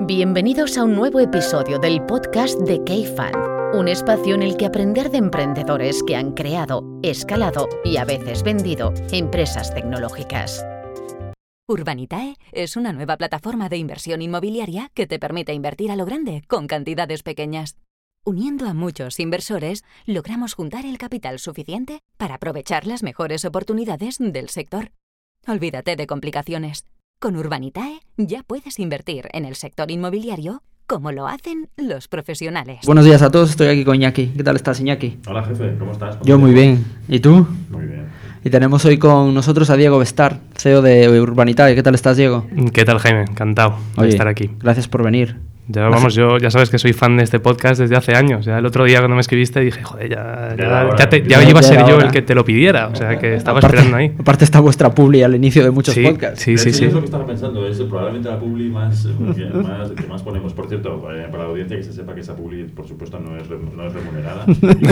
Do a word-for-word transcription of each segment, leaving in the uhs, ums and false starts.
Bienvenidos a un nuevo episodio del podcast de K-Fund, un espacio en el que aprender de emprendedores que han creado, escalado y a veces vendido empresas tecnológicas. Urbanitae es una nueva plataforma de inversión inmobiliaria que te permite invertir a lo grande con cantidades pequeñas. Uniendo a muchos inversores, logramos juntar el capital suficiente para aprovechar las mejores oportunidades del sector. Olvídate de complicaciones. Con Urbanitae ya puedes invertir en el sector inmobiliario como lo hacen los profesionales. Buenos días a todos, estoy aquí con Iñaki. ¿Qué tal estás, Iñaki? Hola, jefe, ¿cómo estás? ¿Cómo Yo muy bien. ¿Y tú? Muy bien. Y tenemos hoy con nosotros a Diego Bestar, C E O de Urbanitae. ¿Qué tal estás, Diego? ¿Qué tal, Jaime? Encantado Oye, de estar aquí. Gracias por venir. Ya, vamos, yo ya sabes que soy fan de este podcast desde hace años. Ya el otro día cuando me escribiste dije, joder, ya, ya, ya, te, ya, ya iba a ser yo el que te lo pidiera. O sea, que estaba aparte, esperando ahí. Aparte está vuestra publi al inicio de muchos sí, podcasts. Sí, sí, sí. Es lo que estaba pensando, es probablemente la publi más, que, más, que más ponemos. Por cierto, para la audiencia que se sepa que esa publi, por supuesto, no es, no es remunerada.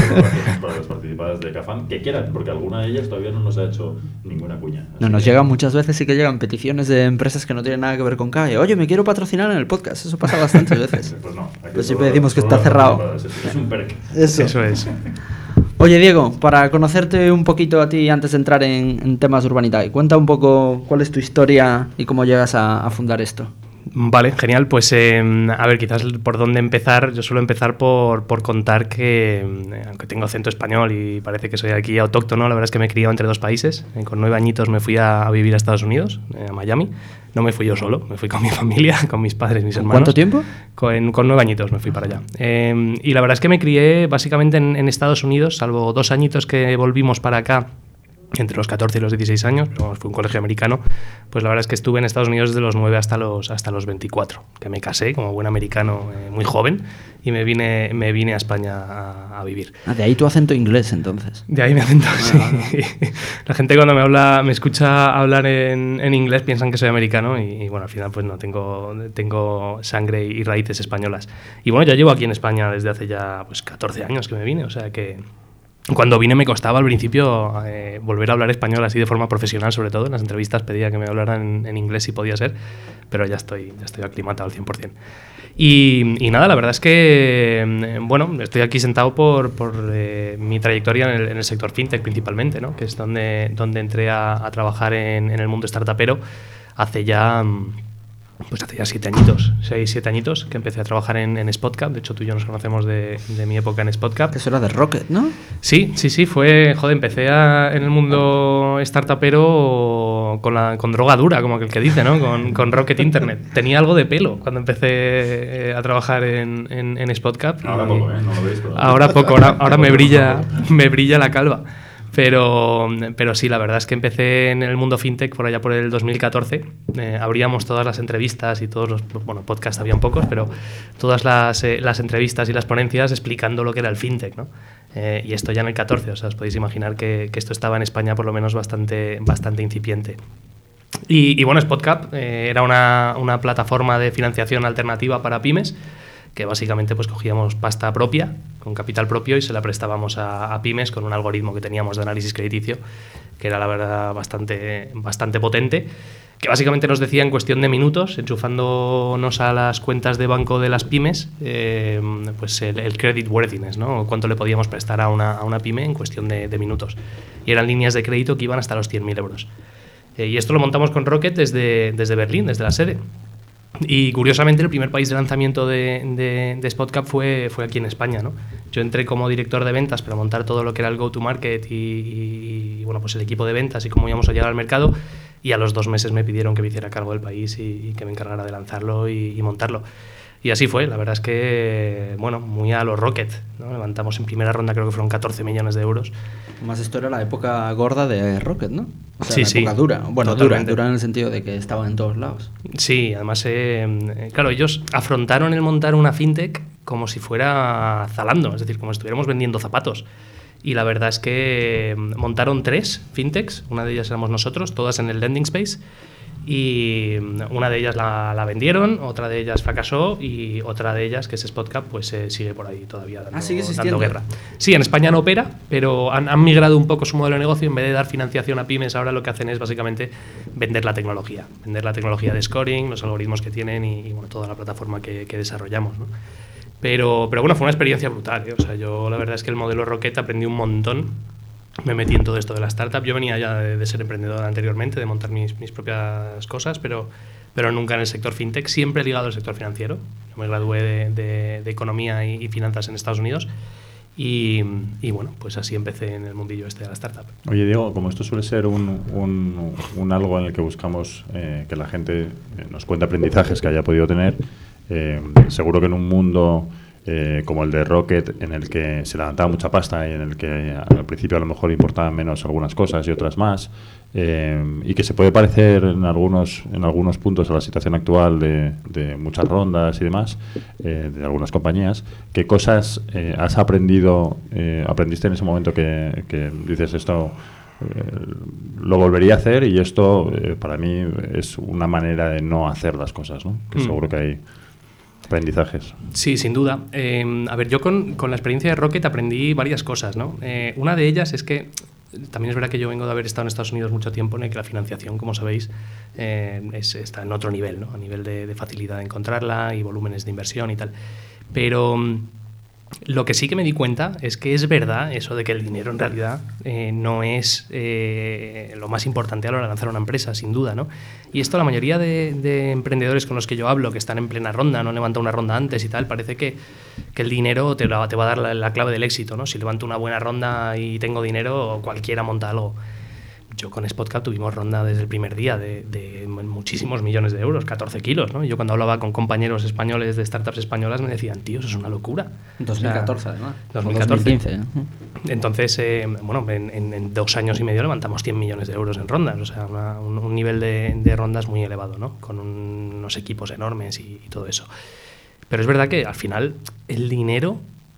Para las participadas de K-Fund, que quieran, porque alguna de ellas todavía no nos ha hecho ninguna cuña. No, nos que... llegan muchas veces, sí que llegan peticiones de empresas que no tienen nada que ver con K. Oye, me quiero patrocinar en el podcast. Eso pasa bastantes veces. Pues no. Pues siempre decimos que está cerrado. Es un perk. Eso. Eso es. Oye, Diego, para conocerte un poquito a ti antes de entrar en, en temas de Urbanitae, cuenta un poco cuál es tu historia y cómo llegas a, a fundar esto. Vale, genial. Pues eh, a ver, quizás por dónde empezar. Yo suelo empezar por, por contar que, eh, aunque tengo acento español y parece que soy aquí autóctono, la verdad es que me he criado entre dos países. Eh, con nueve añitos me fui a, a vivir a Estados Unidos, eh, a Miami. No me fui yo solo, me fui con mi familia, con mis padres, mis hermanos. ¿Cuánto tiempo? Con, con nueve añitos me fui para allá. Eh, y la verdad es que me crié básicamente en, en Estados Unidos, salvo dos añitos que volvimos para acá, entre los catorce y los dieciséis años, pero fue un colegio americano, pues la verdad es que estuve en Estados Unidos desde los nueve hasta los, hasta los veinticuatro, que me casé como buen americano eh, muy joven y me vine, me vine a España a, a vivir. Ah, de ahí tu acento inglés, entonces. De ahí mi acento, ah, sí. Vale. La gente cuando me habla, me escucha hablar en, en inglés piensan que soy americano y, y bueno, al final pues no, tengo, tengo sangre y raíces españolas. Y bueno, ya llevo aquí en España desde hace ya pues catorce años que me vine, o sea que... Cuando vine me costaba al principio eh, volver a hablar español así de forma profesional, sobre todo en las entrevistas pedía que me hablaran en, en inglés si podía ser, pero ya estoy, ya estoy aclimatado al cien por ciento. Y, y nada, la verdad es que, eh, bueno, estoy aquí sentado por, por eh, mi trayectoria en el, en el sector fintech principalmente, ¿no? Que es donde, donde entré a, a trabajar en, en el mundo startupero hace ya... Pues hace ya siete añitos, seis, siete añitos que empecé a trabajar en, en SpotCap. De hecho, tú y yo nos conocemos de, de mi época en SpotCap. Eso era de Rocket, ¿no? Sí, sí, sí, fue, joder, empecé a, en el mundo startupero con, la, con droga dura, como aquel que dice, ¿no? Con, con Rocket Internet. Tenía algo de pelo cuando empecé a trabajar en, en, en SpotCap. Ahora poco, ¿eh? No lo veis, pero... Ahora poco, ahora, ahora me brilla, me brilla la calva. Pero, pero sí, la verdad es que empecé en el mundo fintech por allá por el dos mil catorce. Eh, abríamos todas las entrevistas y todos los... Bueno, podcasts habían pocos, pero todas las, eh, las entrevistas y las ponencias explicando lo que era el fintech, ¿no? Eh, y esto ya en el catorce, o sea, os podéis imaginar que, que esto estaba en España por lo menos bastante, bastante incipiente. Y, y bueno, SpotCap eh, era una, una plataforma de financiación alternativa para pymes, que básicamente pues cogíamos pasta propia, con capital propio, y se la prestábamos a, a pymes con un algoritmo que teníamos de análisis crediticio, que era la verdad bastante, bastante potente, que básicamente nos decía en cuestión de minutos, enchufándonos a las cuentas de banco de las pymes, eh, pues el, el credit worthiness, ¿no? Cuánto le podíamos prestar a una, a una pyme en cuestión de, de minutos. Y eran líneas de crédito que iban hasta los cien mil euros. Eh, y esto lo montamos con Rocket desde, desde Berlín, desde la sede. Y curiosamente el primer país de lanzamiento de, de, de SpotCap fue, fue aquí en España, ¿no? Yo entré como director de ventas para montar todo lo que era el go-to-market y, y, y bueno, pues el equipo de ventas y cómo íbamos a llegar al mercado, y a los dos meses me pidieron que me hiciera cargo del país y, y que me encargara de lanzarlo y, y montarlo. Y así fue, la verdad es que, bueno, muy a los Rocket, ¿no? Levantamos en primera ronda, creo que fueron catorce millones de euros. Más esto era la época gorda de Rocket, ¿no? O sea, sí, la sí. época dura. Bueno, Totalmente. dura, dura en el sentido de que estaban en todos lados. Sí, además, eh, claro, ellos afrontaron el montar una fintech como si fuera Zalando, es decir, como si estuviéramos vendiendo zapatos. Y la verdad es que montaron tres fintechs, una de ellas éramos nosotros, todas en el lending space. Y una de ellas la, la vendieron, otra de ellas fracasó y otra de ellas, que es SpotCap, pues eh, sigue por ahí todavía dando, ah, ¿sigue dando guerra. Sí, en España no opera, pero han, han migrado un poco su modelo de negocio. En vez de dar financiación a pymes, ahora lo que hacen es básicamente vender la tecnología. Vender la tecnología de scoring, los algoritmos que tienen y, y bueno, toda la plataforma que, que desarrollamos, ¿no? Pero, pero bueno, fue una experiencia brutal, ¿eh? O sea, yo la verdad es que el modelo Rocket aprendí un montón. Me metí en todo esto de la startup. Yo venía ya de, de ser emprendedor anteriormente, de montar mis, mis propias cosas, pero, pero nunca en el sector fintech, siempre ligado al sector financiero. Yo me gradué de, de, de economía y, y finanzas en Estados Unidos y, y bueno, pues así empecé en el mundillo este de la startup. Oye, Diego, como esto suele ser un, un, un algo en el que buscamos eh, que la gente nos cuente aprendizajes que haya podido tener, eh, seguro que en un mundo Eh, como el de Rocket, en el que se levantaba mucha pasta y en el que al principio a lo mejor importaban menos algunas cosas y otras más, eh, y que se puede parecer en algunos en algunos puntos a la situación actual de, de muchas rondas y demás, eh, de algunas compañías. ¿Qué cosas eh, has aprendido, eh, aprendiste en ese momento que, que dices esto eh, lo volvería a hacer y esto eh, para mí es una manera de no hacer las cosas, ¿no? Que mm. seguro que hay aprendizajes? Sí, sin duda. Eh, a ver, yo con, con la experiencia de Rocket aprendí varias cosas, ¿no? Eh, una de ellas es que también es verdad que yo vengo de haber estado en Estados Unidos mucho tiempo, en el que la financiación, como sabéis, eh, es, está en otro nivel, ¿no? A nivel de, de facilidad de encontrarla y volúmenes de inversión y tal. Pero lo que sí que me di cuenta es que es verdad eso de que el dinero en realidad eh, no es eh, lo más importante a la hora de lanzar una empresa, sin duda, ¿no? Y esto la mayoría de, de emprendedores con los que yo hablo, que están en plena ronda, no levantan una ronda antes y tal, parece que, que el dinero te, la, te va a dar la, la clave del éxito, ¿no? Si levanto una buena ronda y tengo dinero, cualquiera monta algo. Yo con SpotCap tuvimos ronda desde el primer día de, de muchísimos millones de euros, catorce kilos, ¿no? Yo cuando hablaba con compañeros españoles de startups españolas me decían, tío, eso es una locura. dos mil catorce, o sea, además. dos mil catorce. dos mil quince. Entonces, eh, bueno, en, en, en dos años y medio levantamos cien millones de euros en rondas, o sea, una, un, un nivel de, de rondas muy elevado, ¿no? Con un, unos equipos enormes y, y todo eso. Pero es verdad que al final el dinero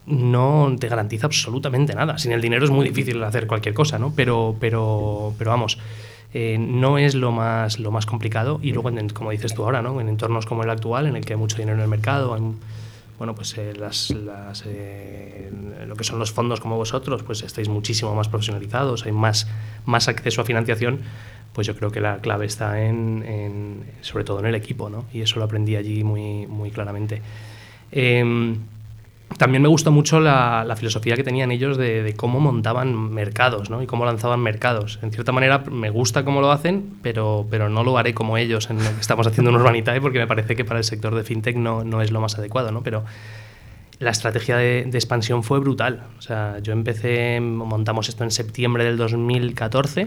no te garantiza absolutamente nada. Sin el dinero es muy difícil hacer cualquier cosa, ¿no? Pero, pero, pero vamos, eh, no es lo más, lo más complicado. Y luego, en, como dices tú ahora, ¿no? En entornos como el actual, en el que hay mucho dinero en el mercado, hay, bueno, pues eh, las, las, eh, lo que son los fondos como vosotros, pues estáis muchísimo más profesionalizados, hay más, más acceso a financiación. Pues yo creo que la clave está en, en sobre todo en el equipo, ¿no? Y eso lo aprendí allí muy, muy claramente. Eh, También me gustó mucho la, la filosofía que tenían ellos de, de cómo montaban mercados, ¿no? Y cómo lanzaban mercados. En cierta manera me gusta cómo lo hacen, pero, pero no lo haré como ellos en lo que estamos haciendo en Urbanitae, porque me parece que para el sector de fintech no, no es lo más adecuado, ¿no? Pero la estrategia de, de expansión fue brutal. O sea, yo empecé, montamos esto en septiembre del dos mil catorce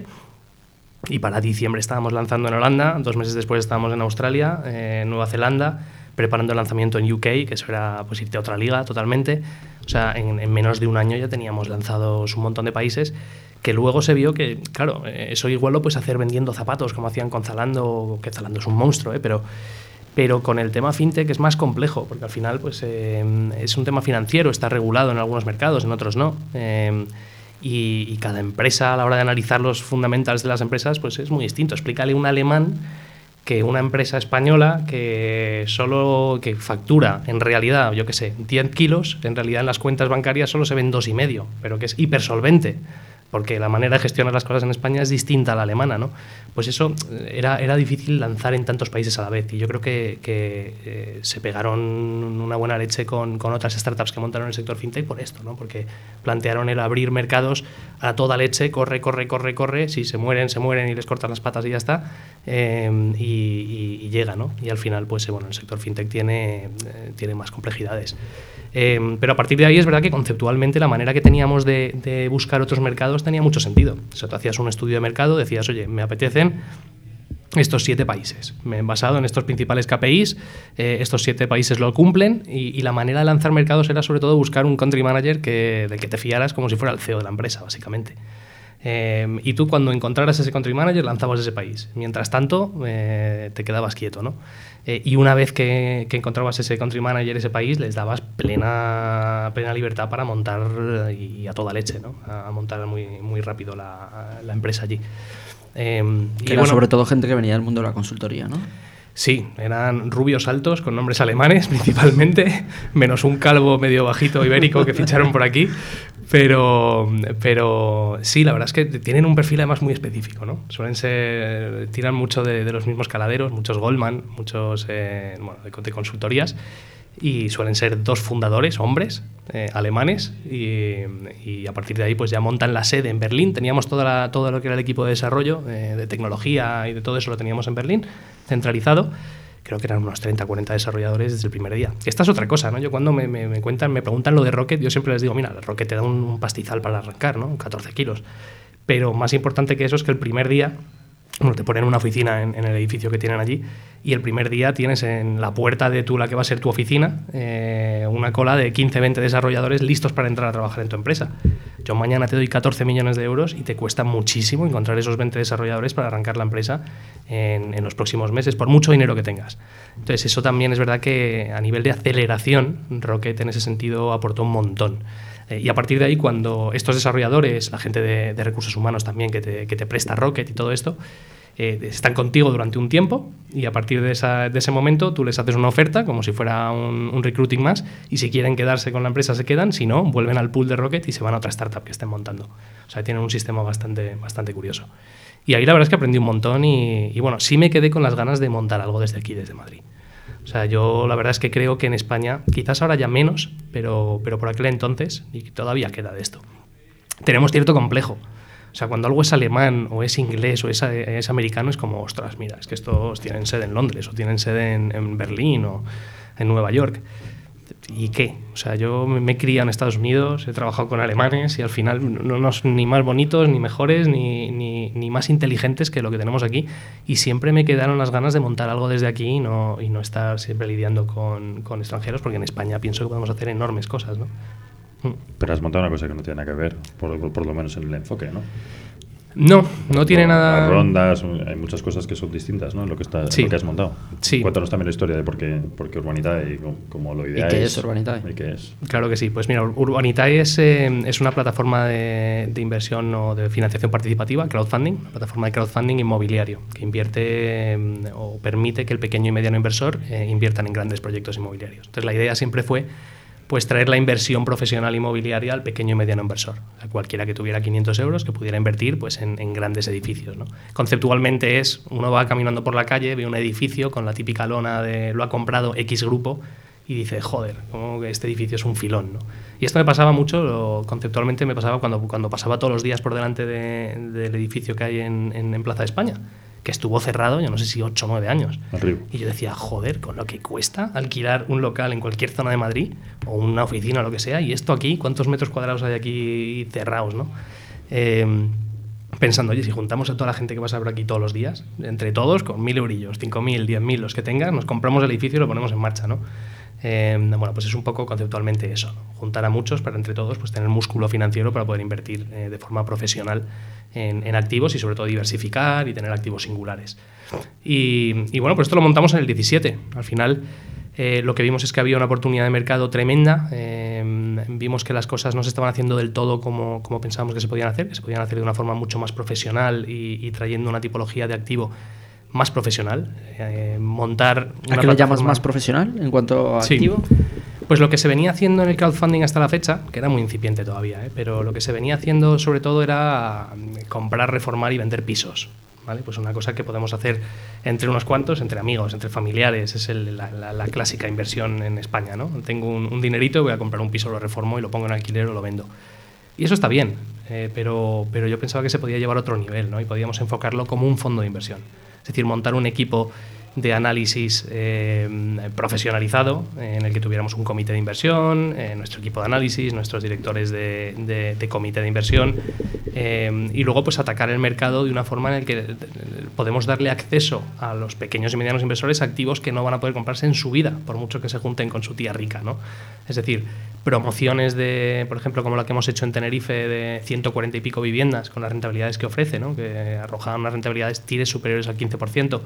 y para diciembre estábamos lanzando en Holanda, dos meses después estábamos en Australia, eh, Nueva Zelanda, preparando el lanzamiento en U K, que eso era pues irte a otra liga totalmente. O sea, en, en menos de un año ya teníamos lanzados un montón de países, que luego se vio que, claro, eso igual lo puedes hacer vendiendo zapatos, como hacían con Zalando, que Zalando es un monstruo, ¿eh? pero, pero con el tema fintech es más complejo, porque al final pues eh, es un tema financiero, está regulado en algunos mercados, en otros no. Eh, y, y cada empresa, a la hora de analizar los fundamentals de las empresas, pues es muy distinto. Explícale a un alemán que una empresa española que solo que factura en realidad, yo qué sé, diez kilos, en realidad en las cuentas bancarias solo se ven dos y medio, pero que es hipersolvente, porque la manera de gestionar las cosas en España es distinta a la alemana, ¿no? Pues eso era, era difícil lanzar en tantos países a la vez, y yo creo que, que eh, se pegaron una buena leche con, con otras startups que montaron el sector fintech por esto, ¿no? Porque plantearon el abrir mercados a toda leche, corre, corre, corre, corre, si se mueren, se mueren y les cortan las patas y ya está, eh, y, y, y llega, ¿no? Y al final, pues bueno, el sector fintech tiene, eh, tiene más complejidades. Eh, pero a partir de ahí es verdad que conceptualmente la manera que teníamos de, de buscar otros mercados tenía mucho sentido. O sea, tú hacías un estudio de mercado, decías, oye, me apetecen estos siete países. Me he basado en estos principales K P Is, eh, estos siete países lo cumplen, y, y la manera de lanzar mercados era sobre todo buscar un country manager que, del que te fiaras como si fuera el C E O de la empresa, básicamente. Eh, y tú cuando encontraras ese country manager lanzabas ese país. Mientras tanto, eh, te quedabas quieto, ¿no? Eh, y una vez que, que encontrabas ese country manager, ese país, les dabas plena, plena libertad para montar y, y a toda leche, ¿no? A montar muy, muy rápido la, la empresa allí. Eh, que y era bueno, sobre todo gente que venía del mundo de la consultoría, ¿no? Sí, eran rubios altos con nombres alemanes principalmente, menos un calvo medio bajito ibérico que ficharon por aquí, pero, pero sí, la verdad es que tienen un perfil además muy específico, ¿no? Suelen ser, tiran mucho de, de los mismos caladeros, muchos Goldman, muchos eh, bueno, de, de consultorías, y suelen ser dos fundadores, hombres, eh, alemanes, y, y a partir de ahí pues ya montan la sede en Berlín. Teníamos toda la, todo lo que era el equipo de desarrollo, eh, de tecnología y de todo eso lo teníamos en Berlín, centralizado. Creo que eran unos treinta, cuarenta desarrolladores desde el primer día. Esta es otra cosa, ¿no? Yo cuando me, me, me cuentan, me preguntan lo de Rocket, yo siempre les digo, mira, el Rocket te da un, un pastizal para arrancar, ¿no? catorce kilos. Pero más importante que eso es que el primer día, bueno, te ponen una oficina en, en el edificio que tienen allí, y el primer día tienes en la puerta de tu, la que va a ser tu oficina, eh, una cola de quince, veinte desarrolladores listos para entrar a trabajar en tu empresa. Yo mañana te doy catorce millones de euros y te cuesta muchísimo encontrar esos veinte desarrolladores para arrancar la empresa en, en los próximos meses, por mucho dinero que tengas. Entonces, eso también es verdad que a nivel de aceleración, Rocket en ese sentido aportó un montón. Eh, y a partir de ahí, cuando estos desarrolladores, la gente de, de recursos humanos también que te, que te presta Rocket y todo esto, eh, están contigo durante un tiempo, y a partir de, esa, de ese momento tú les haces una oferta como si fuera un, un recruiting más, y si quieren quedarse con la empresa se quedan, si no, vuelven al pool de Rocket y se van a otra startup que estén montando. O sea, tienen un sistema bastante, bastante curioso. Y ahí la verdad es que aprendí un montón y, y bueno, sí me quedé con las ganas de montar algo desde aquí, desde Madrid. O sea, yo la verdad es que creo que en España, quizás ahora ya menos, pero, pero por aquel entonces, y todavía queda de esto, tenemos cierto complejo. O sea, cuando algo es alemán o es inglés o es, es americano, es como, ostras, mira, es que estos tienen sede en Londres o tienen sede en, en Berlín o en Nueva York. ¿Y qué? O sea, yo me he criado en Estados Unidos, he trabajado con alemanes y al final no, no son ni más bonitos, ni mejores, ni, ni, ni más inteligentes que lo que tenemos aquí. Y siempre me quedaron las ganas de montar algo desde aquí y no, y no estar siempre lidiando con, con extranjeros, porque en España pienso que podemos hacer enormes cosas, ¿no? Pero has montado una cosa que no tiene nada que ver, por, por, por lo menos en el enfoque, ¿no? No, no tiene nada... Las rondas, hay muchas cosas que son distintas, ¿no? En lo que, está, sí. en lo que has montado. Sí. Cuéntanos también la historia de por qué, por qué Urbanitae y como lo ideal ¿Y qué es, es Urbanitae? ¿Y qué es? Claro que sí. Pues mira, Urbanitae es, eh, es una plataforma de, de inversión o de financiación participativa, crowdfunding, una plataforma de crowdfunding inmobiliario que invierte eh, o permite que el pequeño y mediano inversor eh, inviertan en grandes proyectos inmobiliarios. Entonces la idea siempre fue pues traer la inversión profesional inmobiliaria al pequeño y mediano inversor. O sea, cualquiera que tuviera quinientos euros que pudiera invertir pues, en, en grandes edificios, ¿no? Conceptualmente es, uno va caminando por la calle, ve un edificio con la típica lona de lo ha comprado X grupo y dice, joder, como que este edificio es un filón, ¿no? Y esto me pasaba mucho, lo, conceptualmente me pasaba cuando, cuando pasaba todos los días por delante de, del edificio que hay en, en, en Plaza de España, que estuvo cerrado, yo no sé si ocho o nueve años. Arriba. Y yo decía, joder, con lo que cuesta alquilar un local en cualquier zona de Madrid, o una oficina o lo que sea, y esto aquí, ¿cuántos metros cuadrados hay aquí cerrados, no? Eh, pensando, oye, si juntamos a toda la gente que pasa por aquí todos los días, entre todos, con mil eurillos, cinco mil, diez mil, los que tengan, nos compramos el edificio y lo ponemos en marcha, ¿no? Eh, bueno, pues es un poco conceptualmente eso, ¿no? Juntar a muchos para entre todos pues tener músculo financiero para poder invertir eh, de forma profesional en, en activos y sobre todo diversificar y tener activos singulares. Y, y bueno, pues esto lo montamos en el diecisiete. Al final eh, lo que vimos es que había una oportunidad de mercado tremenda. Eh, vimos que las cosas no se estaban haciendo del todo como, como pensábamos que se podían hacer, que se podían hacer de una forma mucho más profesional y, y trayendo una tipología de activo más profesional, eh, montar una ¿A qué le llamas más profesional en cuanto a sí. activo? Pues lo que se venía haciendo en el crowdfunding hasta la fecha, que era muy incipiente todavía, ¿eh? pero lo que se venía haciendo sobre todo era comprar, reformar y vender pisos, ¿vale? Pues una cosa que podemos hacer entre unos cuantos, entre amigos, entre familiares, es el, la, la, la clásica inversión en España, ¿no? Tengo un, un dinerito, voy a comprar un piso, lo reformo y lo pongo en alquiler o lo vendo. Y eso está bien, eh, pero, pero yo pensaba que se podía llevar a otro nivel, ¿no? Y podíamos enfocarlo como un fondo de inversión. Es decir, montar un equipo de análisis eh, profesionalizado en el que tuviéramos un comité de inversión, eh, nuestro equipo de análisis, nuestros directores de, de, de comité de inversión eh, y luego pues atacar el mercado de una forma en la que podemos darle acceso a los pequeños y medianos inversores a activos que no van a poder comprarse en su vida, por mucho que se junten con su tía rica, ¿no? Es decir, promociones de, por ejemplo, como la que hemos hecho en Tenerife de ciento cuarenta y pico viviendas con las rentabilidades que ofrece, ¿no? Que arrojaban unas rentabilidades tires superiores al quince por ciento.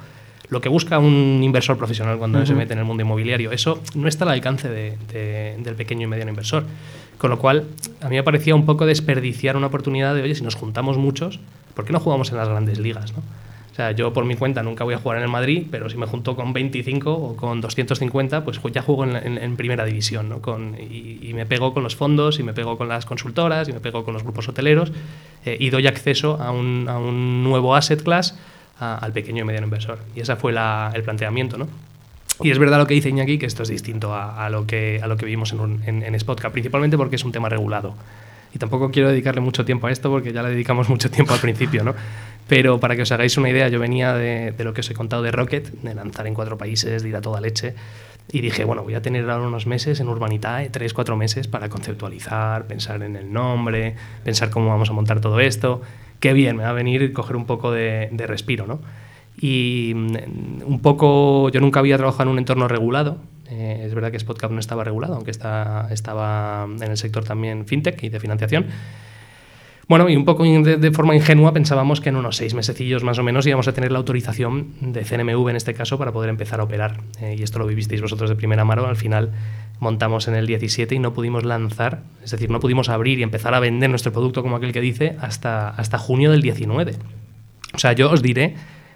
lo que busca un inversor profesional cuando uh-huh. se mete en el mundo inmobiliario. Eso no está al alcance de, de, del pequeño y mediano inversor. Con lo cual, a mí me parecía un poco desperdiciar una oportunidad de, oye, si nos juntamos muchos, ¿por qué no jugamos en las grandes ligas, ¿no? O sea, yo por mi cuenta nunca voy a jugar en el Madrid, pero si me junto con veinticinco o con doscientos cincuenta, pues ya juego en, en, en primera división, ¿no? Con, y, y me pego con los fondos, y me pego con las consultoras, y me pego con los grupos hoteleros, eh, y doy acceso a un, a un nuevo asset class a, al pequeño y mediano inversor. Y ese fue la, el planteamiento, ¿no? Y es verdad lo que dice Iñaki, que esto es distinto a, a, lo, que, a lo que vivimos en, un, en, en Spotcap, principalmente porque es un tema regulado. Y tampoco quiero dedicarle mucho tiempo a esto porque ya le dedicamos mucho tiempo al principio, ¿no? Pero para que os hagáis una idea, yo venía de, de lo que os he contado de Rocket, de lanzar en cuatro países, de ir a toda leche, y dije, bueno, voy a tener ahora unos meses en Urbanitae, tres, cuatro meses para conceptualizar, pensar en el nombre, pensar cómo vamos a montar todo esto. Qué bien, me va a venir coger un poco de, de respiro, ¿no? Y un poco, yo nunca había trabajado en un entorno regulado. Eh, es verdad que Spotcap no estaba regulado, aunque está, estaba en el sector también fintech y de financiación. Bueno, y un poco de, de forma ingenua pensábamos que en unos seis mesecillos más o menos íbamos a tener la autorización de C N M V en este caso para poder empezar a operar. Eh, y esto lo vivisteis vosotros de primera mano. Al final montamos en el diecisiete y no pudimos lanzar, es decir, no pudimos abrir y empezar a vender nuestro producto, como aquel que dice, hasta, hasta junio del diecinueve. O sea, yo os diré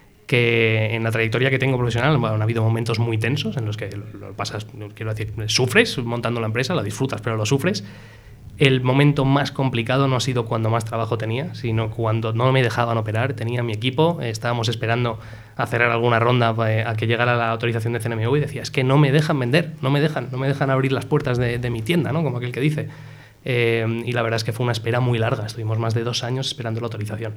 que en la trayectoria que tengo profesional bueno, han habido momentos muy tensos en los que lo, lo pasas, quiero decir, sufres montando la empresa, lo disfrutas, pero lo sufres. El momento más complicado no ha sido cuando más trabajo tenía, sino cuando no me dejaban operar. Tenía mi equipo, estábamos esperando a cerrar alguna ronda a que llegara la autorización de C N M V y decía, es que no me dejan vender, no me dejan, no me dejan abrir las puertas de, de mi tienda, ¿no? Como aquel que dice. Eh, y la verdad es que fue una espera muy larga, estuvimos más de dos años esperando la autorización.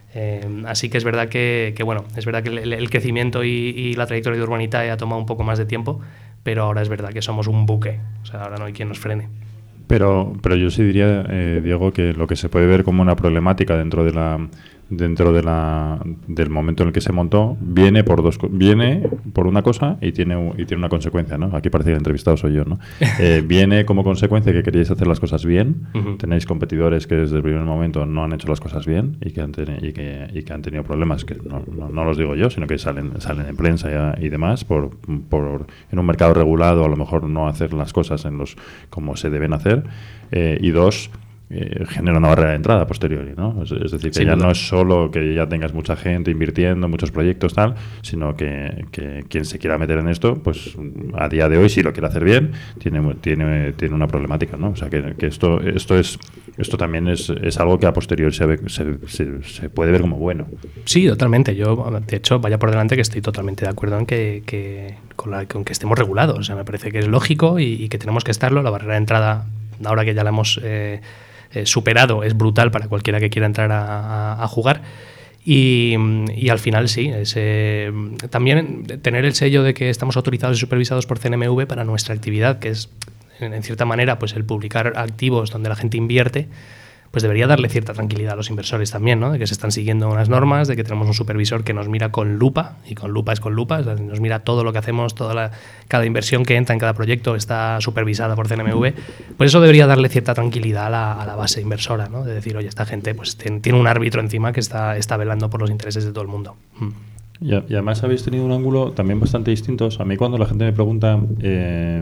Eh, así que es verdad que, que bueno, es verdad que el, el crecimiento y, y la trayectoria de Urbanitae ha tomado un poco más de tiempo, pero ahora es verdad que somos un buque, o sea, ahora no hay quien nos frene. Pero, pero yo sí diría, eh, Diego, que lo que se puede ver como una problemática dentro de la dentro de la del momento en el que se montó viene por dos viene por una cosa y tiene y tiene una consecuencia, ¿no? Aquí parece que el entrevistado soy yo, ¿no? Eh, viene como consecuencia que queríais hacer las cosas bien, uh-huh. Tenéis competidores que desde el primer momento no han hecho las cosas bien y que han teni- y que y que han tenido problemas que no, no, no los digo yo, sino que salen salen en prensa y, y demás por por en un mercado regulado a lo mejor no hacer las cosas en los como se deben hacer, eh, y dos Eh, genera una barrera de entrada posteriori, ¿no? Es, es decir, que ya no es solo que ya tengas mucha gente invirtiendo, muchos proyectos, tal, sino que, que quien se quiera meter en esto, pues a día de hoy, si lo quiere hacer bien, tiene tiene tiene una problemática, ¿no? O sea, que, que esto esto es esto también es, es algo que a posteriori se, ve, se, se, se puede ver como bueno. Sí, totalmente. Yo, de hecho, vaya por delante que estoy totalmente de acuerdo en que, que con, la, con que estemos regulados. O sea, me parece que es lógico y, y que tenemos que estarlo. La barrera de entrada, ahora que ya la hemos eh, Eh, superado, es brutal para cualquiera que quiera entrar a, a, a jugar y, y al final sí, es, eh, también tener el sello de que estamos autorizados y supervisados por C N M V para nuestra actividad, que es en, en cierta manera pues el publicar activos donde la gente invierte, pues debería darle cierta tranquilidad a los inversores también, ¿no? De que se están siguiendo unas normas, de que tenemos un supervisor que nos mira con lupa, y con lupa es con lupa, o sea, nos mira todo lo que hacemos, toda la, cada inversión que entra en cada proyecto está supervisada por C N M V, pues eso debería darle cierta tranquilidad a la, a la base inversora, ¿no? De decir, oye, esta gente pues tiene, tiene un árbitro encima que está, está velando por los intereses de todo el mundo. Mm. Y, y además habéis tenido un ángulo también bastante distinto. A mí cuando la gente me pregunta Eh,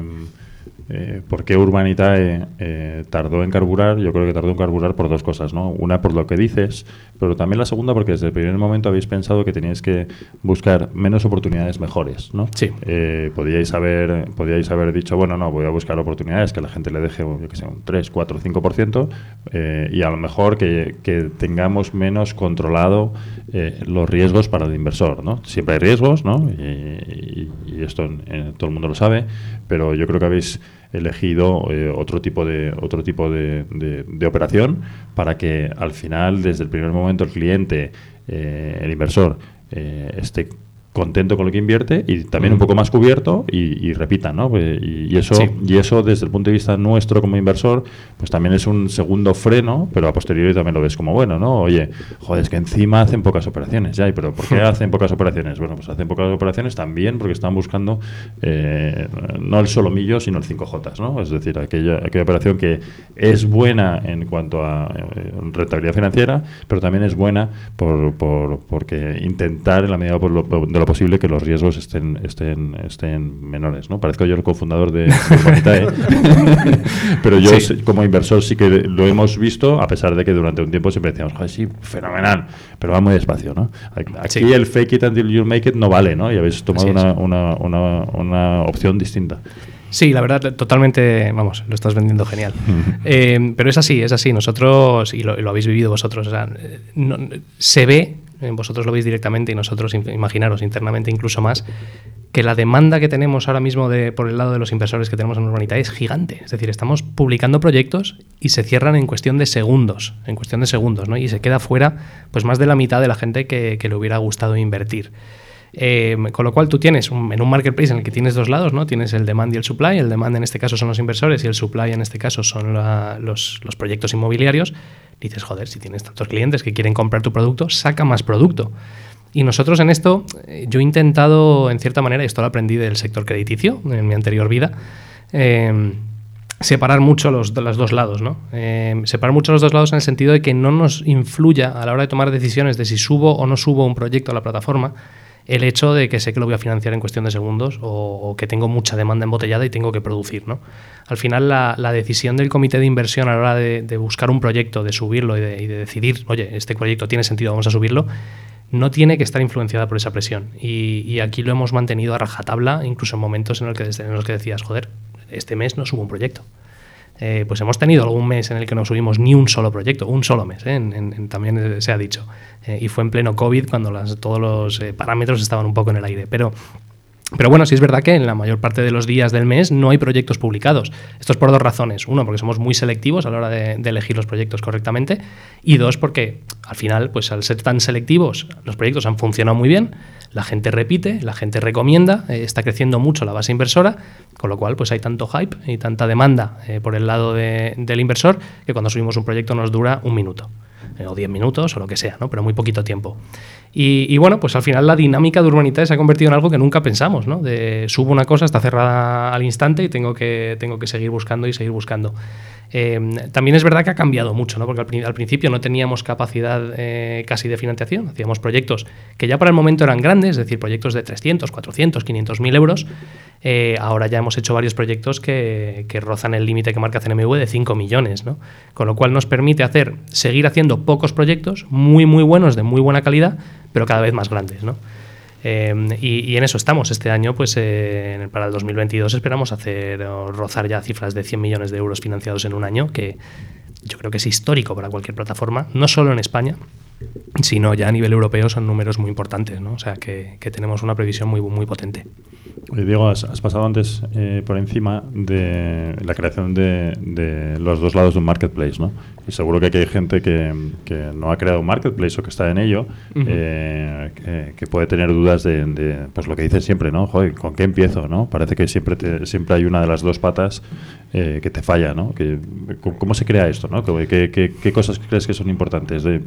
Eh, ¿por qué Urbanitae eh, tardó en carburar? Yo creo que tardó en carburar por dos cosas, ¿no? Una, por lo que dices, pero también la segunda porque desde el primer momento habéis pensado que teníais que buscar menos oportunidades mejores, ¿no? Sí. Eh, podíais haber podíais haber dicho, bueno, no, voy a buscar oportunidades que la gente le deje, yo que sé, un tres, cuatro, cinco por ciento, eh, y a lo mejor que, que tengamos menos controlado eh, los riesgos para el inversor, ¿no? Siempre hay riesgos, ¿no? Y, y, y esto eh, todo el mundo lo sabe, pero yo creo que habéis elegido eh, otro tipo de otro tipo de, de, de operación para que al final desde el primer momento el cliente, eh, el inversor eh, esté contento con lo que invierte y también un poco más cubierto y, y repita, ¿no? Y, y eso sí. Y eso desde el punto de vista nuestro como inversor pues también es un segundo freno, pero a posteriori también lo ves como bueno, ¿no? Oye, joder, es que encima hacen pocas operaciones ya, pero ¿por qué hacen pocas operaciones? Bueno, pues hacen pocas operaciones también porque están buscando eh, no el solomillo, sino el cinco jotas, ¿no? Es decir, aquella, aquella operación que es buena en cuanto a eh, rentabilidad financiera, pero también es buena por, por porque intentar en la medida por lo, de lo posible que los riesgos estén estén estén menores, ¿no? Parezco yo el cofundador de, de Urbanitae, pero yo sí. como inversor sí que lo hemos visto, a pesar de que durante un tiempo siempre decíamos, joder, sí, fenomenal, pero va muy despacio, ¿no? Aquí sí. el fake it until you make it no vale, ¿no? Y habéis tomado una, es. una, una, una opción distinta. Sí, la verdad, totalmente, vamos, lo estás vendiendo genial. eh, pero es así, es así. Nosotros, y lo, lo habéis vivido vosotros, o sea, no, se ve, vosotros lo veis directamente y nosotros, imaginaros, internamente incluso más, que la demanda que tenemos ahora mismo de, por el lado de los inversores que tenemos en Urbanitae es gigante. Es decir, estamos publicando proyectos y se cierran en cuestión de segundos, en cuestión de segundos, ¿no? Y se queda fuera pues más de la mitad de la gente que, que le hubiera gustado invertir. Eh, con lo cual tú tienes un, en un marketplace en el que tienes dos lados, ¿no? Tienes el demand y el supply. El demand en este caso son los inversores y el supply en este caso son la, los, los proyectos inmobiliarios. Dices, joder, si tienes tantos clientes que quieren comprar tu producto, saca más producto. Y nosotros en esto, eh, yo he intentado, en cierta manera, y esto lo aprendí del sector crediticio en mi anterior vida, eh, separar mucho los, los dos lados, ¿no? Eh, separar mucho los dos lados en el sentido de que no nos influya a la hora de tomar decisiones de si subo o no subo un proyecto a la plataforma el hecho de que sé que lo voy a financiar en cuestión de segundos o, o que tengo mucha demanda embotellada y tengo que producir, ¿no? Al final la, la decisión del comité de inversión a la hora de, de buscar un proyecto, de subirlo y de, y de decidir, oye, este proyecto tiene sentido, vamos a subirlo, no tiene que estar influenciada por esa presión. Y, y aquí lo hemos mantenido a rajatabla, incluso en momentos en los que, en los que decías, joder, este mes no subo un proyecto. Eh, pues hemos tenido algún mes en el que no subimos ni un solo proyecto, un solo mes, ¿eh? en, en, en, también se ha dicho. Eh, y fue en pleno COVID cuando las, todos los eh, parámetros estaban un poco en el aire. Pero, pero bueno, sí es verdad que en la mayor parte de los días del mes no hay proyectos publicados. Esto es por dos razones. Uno, porque somos muy selectivos a la hora de, de elegir los proyectos correctamente. Y dos, porque al final, pues al ser tan selectivos, los proyectos han funcionado muy bien, la gente repite, la gente recomienda, eh, está creciendo mucho la base inversora, con lo cual pues hay tanto hype y tanta demanda eh, por el lado de, del inversor que cuando subimos un proyecto nos dura un minuto eh, o diez minutos o lo que sea, ¿no? Pero muy poquito tiempo. Y, y bueno, pues al final la dinámica de Urbanitae se ha convertido en algo que nunca pensamos, ¿no? De subo una cosa, está cerrada al instante y tengo que, tengo que seguir buscando y seguir buscando. Eh, también es verdad que ha cambiado mucho, ¿no? Porque al, al principio no teníamos capacidad eh, casi de financiación, hacíamos proyectos que ya para el momento eran grandes, es decir, proyectos de trescientos, cuatrocientos, quinientos mil euros. Eh, ahora ya hemos hecho varios proyectos que, que rozan el límite que marca C N M V de cinco millones, ¿no? Con lo cual nos permite hacer, seguir haciendo pocos proyectos muy muy buenos, de muy buena calidad, pero cada vez más grandes, ¿no? Eh, y, y en eso estamos. Este año, pues eh, para el dos mil veintidós esperamos hacer o rozar ya cifras de cien millones de euros financiados en un año, que yo creo que es histórico para cualquier plataforma, no solo en España, sino ya a nivel europeo son números muy importantes, ¿no? O sea que, que tenemos una previsión muy, muy potente. Diego, has, has pasado antes eh, por encima de la creación de, de los dos lados de un marketplace, ¿no? Y seguro que aquí hay gente que, que no ha creado un marketplace o que está en ello, uh-huh. eh, que, que puede tener dudas de, de pues lo que dicen siempre, ¿no? Joder, ¿con qué empiezo, no? Parece que siempre te, siempre hay una de las dos patas eh, que te falla, ¿no? Que, ¿cómo se crea esto, no? ¿Qué, qué, qué cosas crees que son importantes? De,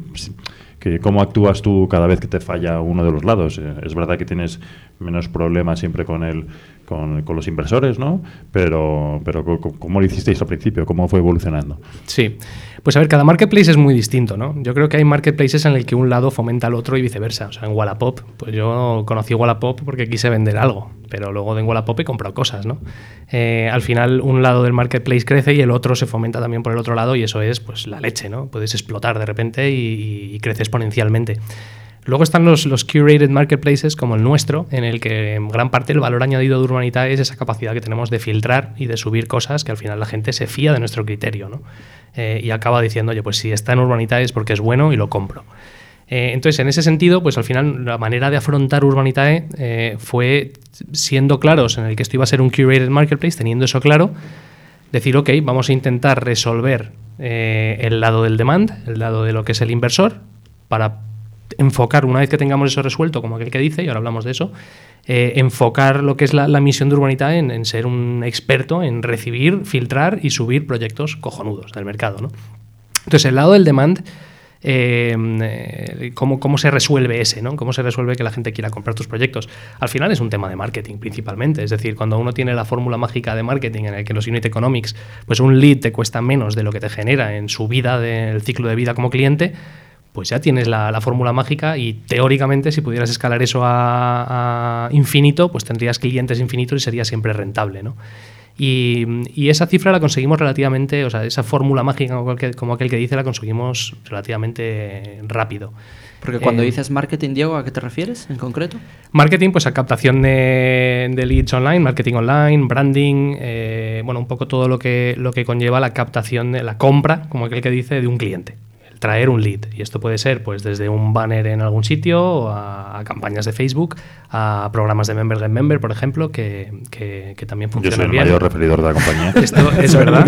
que ¿Cómo actúas tú cada vez que te falla uno de los lados? Eh, es verdad que tienes menos problemas siempre con el con, con los inversores, ¿no? Pero, pero ¿cómo lo hicisteis al principio? ¿Cómo fue evolucionando? Sí, pues a ver, cada marketplace es muy distinto, ¿no? Yo creo que hay marketplaces en el que un lado fomenta al otro y viceversa. O sea, en Wallapop, pues yo conocí Wallapop porque quise vender algo, pero luego de Wallapop he comprado cosas, ¿no? Eh, al final un lado del marketplace crece y el otro se fomenta también por el otro lado y eso es pues la leche, ¿no? Puedes explotar de repente y, y crece exponencialmente. Luego están los, los curated marketplaces como el nuestro, en el que en gran parte el valor añadido de Urbanitae es esa capacidad que tenemos de filtrar y de subir cosas que al final la gente se fía de nuestro criterio, ¿no? Eh, y acaba diciendo, oye, pues si está en Urbanitae es porque es bueno y lo compro. Eh, entonces, en ese sentido, pues al final la manera de afrontar Urbanitae eh, fue siendo claros en el que esto iba a ser un curated marketplace, teniendo eso claro, decir, ok, vamos a intentar resolver eh, el lado del demand, el lado de lo que es el inversor, para enfocar, una vez que tengamos eso resuelto, como aquel que dice, y ahora hablamos de eso, eh, enfocar lo que es la, la misión de Urbanitae en, en ser un experto en recibir, filtrar y subir proyectos cojonudos del mercado, ¿no? Entonces, el lado del demand, Eh, eh, cómo, cómo se resuelve ese, ¿no? Cómo se resuelve que la gente quiera comprar tus proyectos. Al final es un tema de marketing principalmente, es decir, cuando uno tiene la fórmula mágica de marketing en el que los unit economics, pues un lead te cuesta menos de lo que te genera en su vida, del ciclo de vida como cliente, pues ya tienes la, la fórmula mágica y teóricamente si pudieras escalar eso a, a infinito, pues tendrías clientes infinitos y sería siempre rentable, ¿no? Y, y esa cifra la conseguimos relativamente, o sea, esa fórmula mágica como aquel, como aquel que dice, la conseguimos relativamente rápido. Porque cuando eh, dices marketing, Diego, ¿a qué te refieres en concreto? Marketing, pues a captación de, de leads online, marketing online, branding, eh, bueno, un poco todo lo que, lo que conlleva la captación de la compra, como aquel que dice, de un cliente. Traer un lead, y esto puede ser pues desde un banner en algún sitio o a, a campañas de Facebook, a programas de Member Get Member, por ejemplo, que, que, que también funcionan bien. Yo soy el mayor referidor de la compañía. Esto es verdad.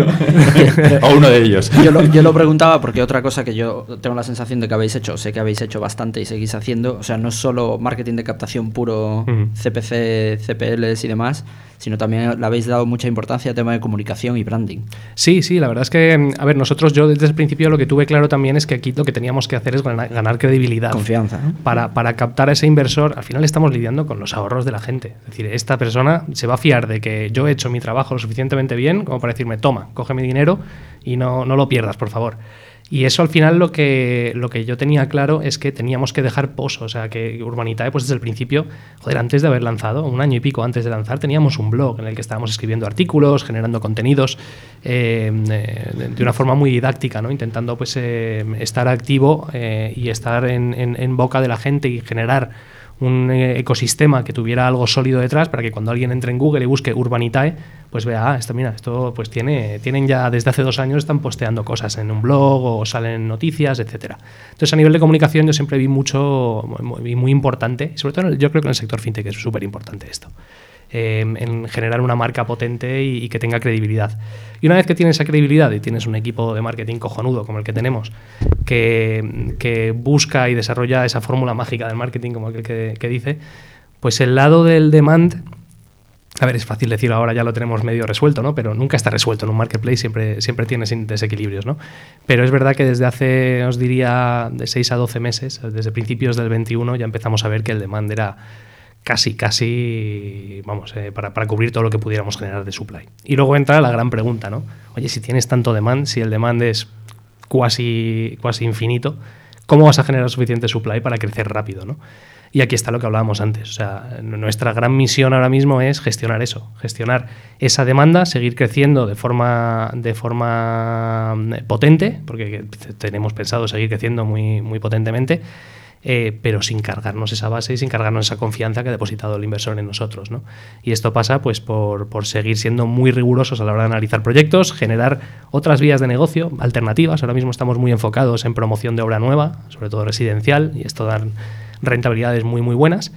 O uno de ellos. Yo lo, yo lo preguntaba porque otra cosa que yo tengo la sensación de que habéis hecho, sé que habéis hecho bastante y seguís haciendo, o sea, no es solo marketing de captación puro, uh-huh. C P C, C P Ls y demás, sino también le habéis dado mucha importancia al tema de comunicación y branding. Sí, sí, la verdad es que, a ver, nosotros, yo desde el principio lo que tuve claro también es que aquí lo que teníamos que hacer es ganar, ganar credibilidad. Confianza, ¿no? Para, para captar a ese inversor, al final estamos lidiando con los ahorros de la gente. Es decir, esta persona se va a fiar de que yo he hecho mi trabajo lo suficientemente bien como para decirme, toma, coge mi dinero y no, no lo pierdas, por favor. Y eso al final lo que, lo que yo tenía claro es que teníamos que dejar pozo, o sea que Urbanitae pues desde el principio, joder, antes de haber lanzado, un año y pico antes de lanzar, teníamos un blog en el que estábamos escribiendo artículos, generando contenidos eh, de, de una forma muy didáctica, ¿no? Intentando pues eh, estar activo eh, y estar en, en, en boca de la gente y generar un ecosistema que tuviera algo sólido detrás para que cuando alguien entre en Google y busque Urbanitae, pues vea, ah, esto, mira, esto pues tiene, tienen ya desde hace dos años están posteando cosas en un blog o salen noticias, etcétera. Entonces a nivel de comunicación yo siempre vi mucho, muy, muy importante, y sobre todo yo creo que en el sector fintech es súper importante esto. Eh, en generar una marca potente y, y que tenga credibilidad. Y una vez que tienes esa credibilidad y tienes un equipo de marketing cojonudo como el que tenemos, que, que busca y desarrolla esa fórmula mágica del marketing como el que, que dice, pues el lado del demand, a ver, es fácil decirlo ahora, ya lo tenemos medio resuelto, ¿no? Pero nunca está resuelto en un marketplace, siempre, siempre tienes desequilibrios, ¿no? Pero es verdad que desde hace, os diría, de seis a doce meses, desde principios del veintiuno, ya empezamos a ver que el demand era casi, casi, vamos, eh, para, para cubrir todo lo que pudiéramos generar de supply. Y luego entra la gran pregunta, ¿no? Oye, si tienes tanto demand, si el demand es cuasi, cuasi infinito, ¿cómo vas a generar suficiente supply para crecer rápido, ¿no? Y aquí está lo que hablábamos antes. O sea, nuestra gran misión ahora mismo es gestionar eso, gestionar esa demanda, seguir creciendo de forma, de forma potente, porque tenemos pensado seguir creciendo muy, muy potentemente, Eh, pero sin cargarnos esa base y sin cargarnos esa confianza que ha depositado el inversor en nosotros, ¿no? Y esto pasa pues por, por seguir siendo muy rigurosos a la hora de analizar proyectos, generar otras vías de negocio alternativas. Ahora mismo estamos muy enfocados en promoción de obra nueva, sobre todo residencial, y esto da rentabilidades muy muy buenas.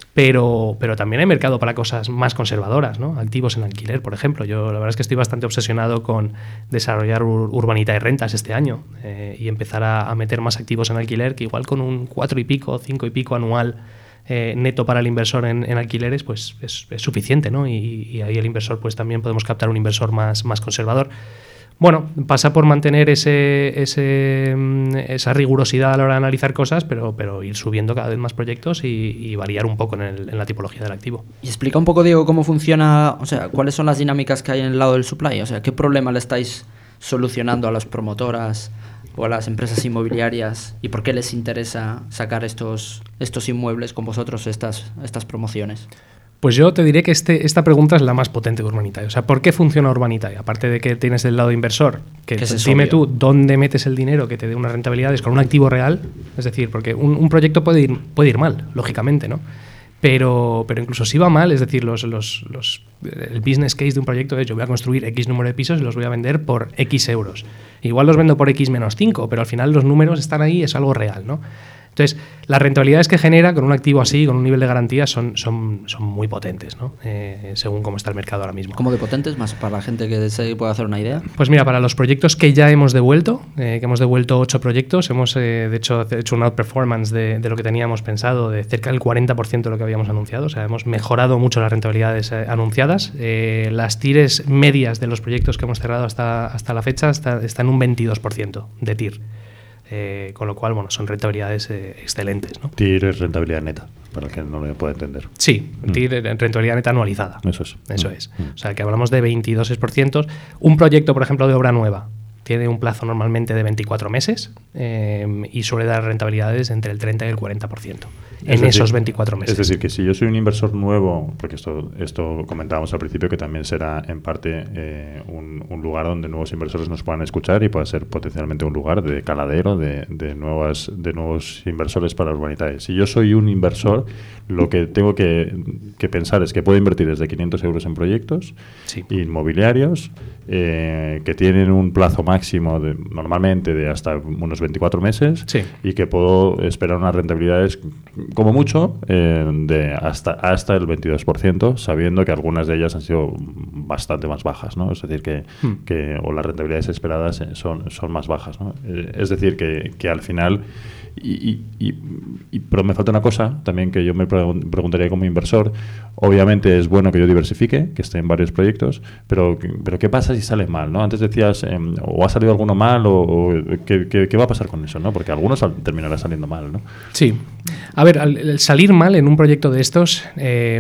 Pero, pero también hay mercado para cosas más conservadoras, ¿no? Activos en alquiler, por ejemplo. Yo la verdad es que estoy bastante obsesionado con desarrollar Ur- Urbanitae Rentas este año eh, y empezar a, a meter más activos en alquiler, que igual con un cuatro y pico, cinco y pico anual eh, neto para el inversor en, en alquileres, pues es, es suficiente, ¿no? Y, y ahí el inversor, pues también podemos captar un inversor más, más conservador. Bueno, pasa por mantener ese, ese, esa rigurosidad a la hora de analizar cosas, pero, pero ir subiendo cada vez más proyectos y, y variar un poco en, el, en la tipología del activo. Y explica un poco, Diego, cómo funciona, o sea, cuáles son las dinámicas que hay en el lado del supply, o sea, qué problema le estáis solucionando a las promotoras o a las empresas inmobiliarias y por qué les interesa sacar estos, estos inmuebles con vosotros, estas, estas promociones. Pues yo te diré que este, esta pregunta es la más potente de Urbanitae. O sea, ¿por qué funciona Urbanitae? Aparte de que tienes el lado inversor, que es dime obvio. tú dónde metes el dinero que te dé unas rentabilidades con un activo real. Es decir, porque un, un proyecto puede ir, puede ir mal, lógicamente, ¿no? Pero, pero incluso si va mal, es decir, los, los, los, el business case de un proyecto es yo voy a construir X número de pisos y los voy a vender por X euros. Igual los vendo por X menos cinco, pero al final los números están ahí, es algo real, ¿no? Entonces, las rentabilidades que genera con un activo así, con un nivel de garantía, son, son, son muy potentes, ¿no? Eh, según cómo está el mercado ahora mismo. ¿Cómo de potentes? Más para la gente que se pueda hacer una idea. Pues mira, para los proyectos que ya hemos devuelto, eh, que hemos devuelto ocho proyectos, hemos eh, de hecho hecho un outperformance de, de lo que teníamos pensado, de cerca del cuarenta por ciento de lo que habíamos anunciado. O sea, hemos mejorado mucho las rentabilidades eh, anunciadas. Eh, las tires medias de los proyectos que hemos cerrado hasta, hasta la fecha está, están en un veintidós por ciento de T I R. Eh, con lo cual, bueno, son rentabilidades eh, excelentes, ¿no? T I R es rentabilidad neta, para el que no lo pueda entender. Sí, Mm. T I R, rentabilidad neta anualizada. Eso es. Eso Mm. es. Mm. O sea, que hablamos de veintidós por ciento. Un proyecto, por ejemplo, de obra nueva, tiene un plazo normalmente de veinticuatro meses eh, y suele dar rentabilidades entre el treinta y el cuarenta por ciento en Es decir, esos veinticuatro meses. Es decir, que si yo soy un inversor nuevo, porque esto, esto comentábamos al principio, que también será en parte eh, un, un lugar donde nuevos inversores nos puedan escuchar y pueda ser potencialmente un lugar de caladero de, de, nuevas, de nuevos inversores para Urbanitae. Si yo soy un inversor, lo que tengo que, que pensar es que puedo invertir desde quinientos euros en proyectos Sí. inmobiliarios eh, que tienen un plazo máximo de, normalmente de hasta unos veinticuatro meses Sí. y que puedo esperar unas rentabilidades como mucho eh, de hasta, hasta el veintidós por ciento, sabiendo que algunas de ellas han sido bastante más bajas, ¿no? Es decir, que, Hmm. que o las rentabilidades esperadas eh, son, son más bajas, ¿no? Eh, es decir, que, que al final... Y, y, y, y- pero me falta una cosa también que yo me pregun- preguntaría como inversor. Obviamente es bueno que yo diversifique, que esté en varios proyectos, pero, pero ¿qué pasa si sale mal, ¿no? Antes decías, eh, o ha salido alguno mal, o, o ¿qué, qué, qué va a pasar con eso, ¿no? Porque algunos sal- terminarán saliendo mal, ¿no? Sí. A ver, al, al salir mal en un proyecto de estos, eh,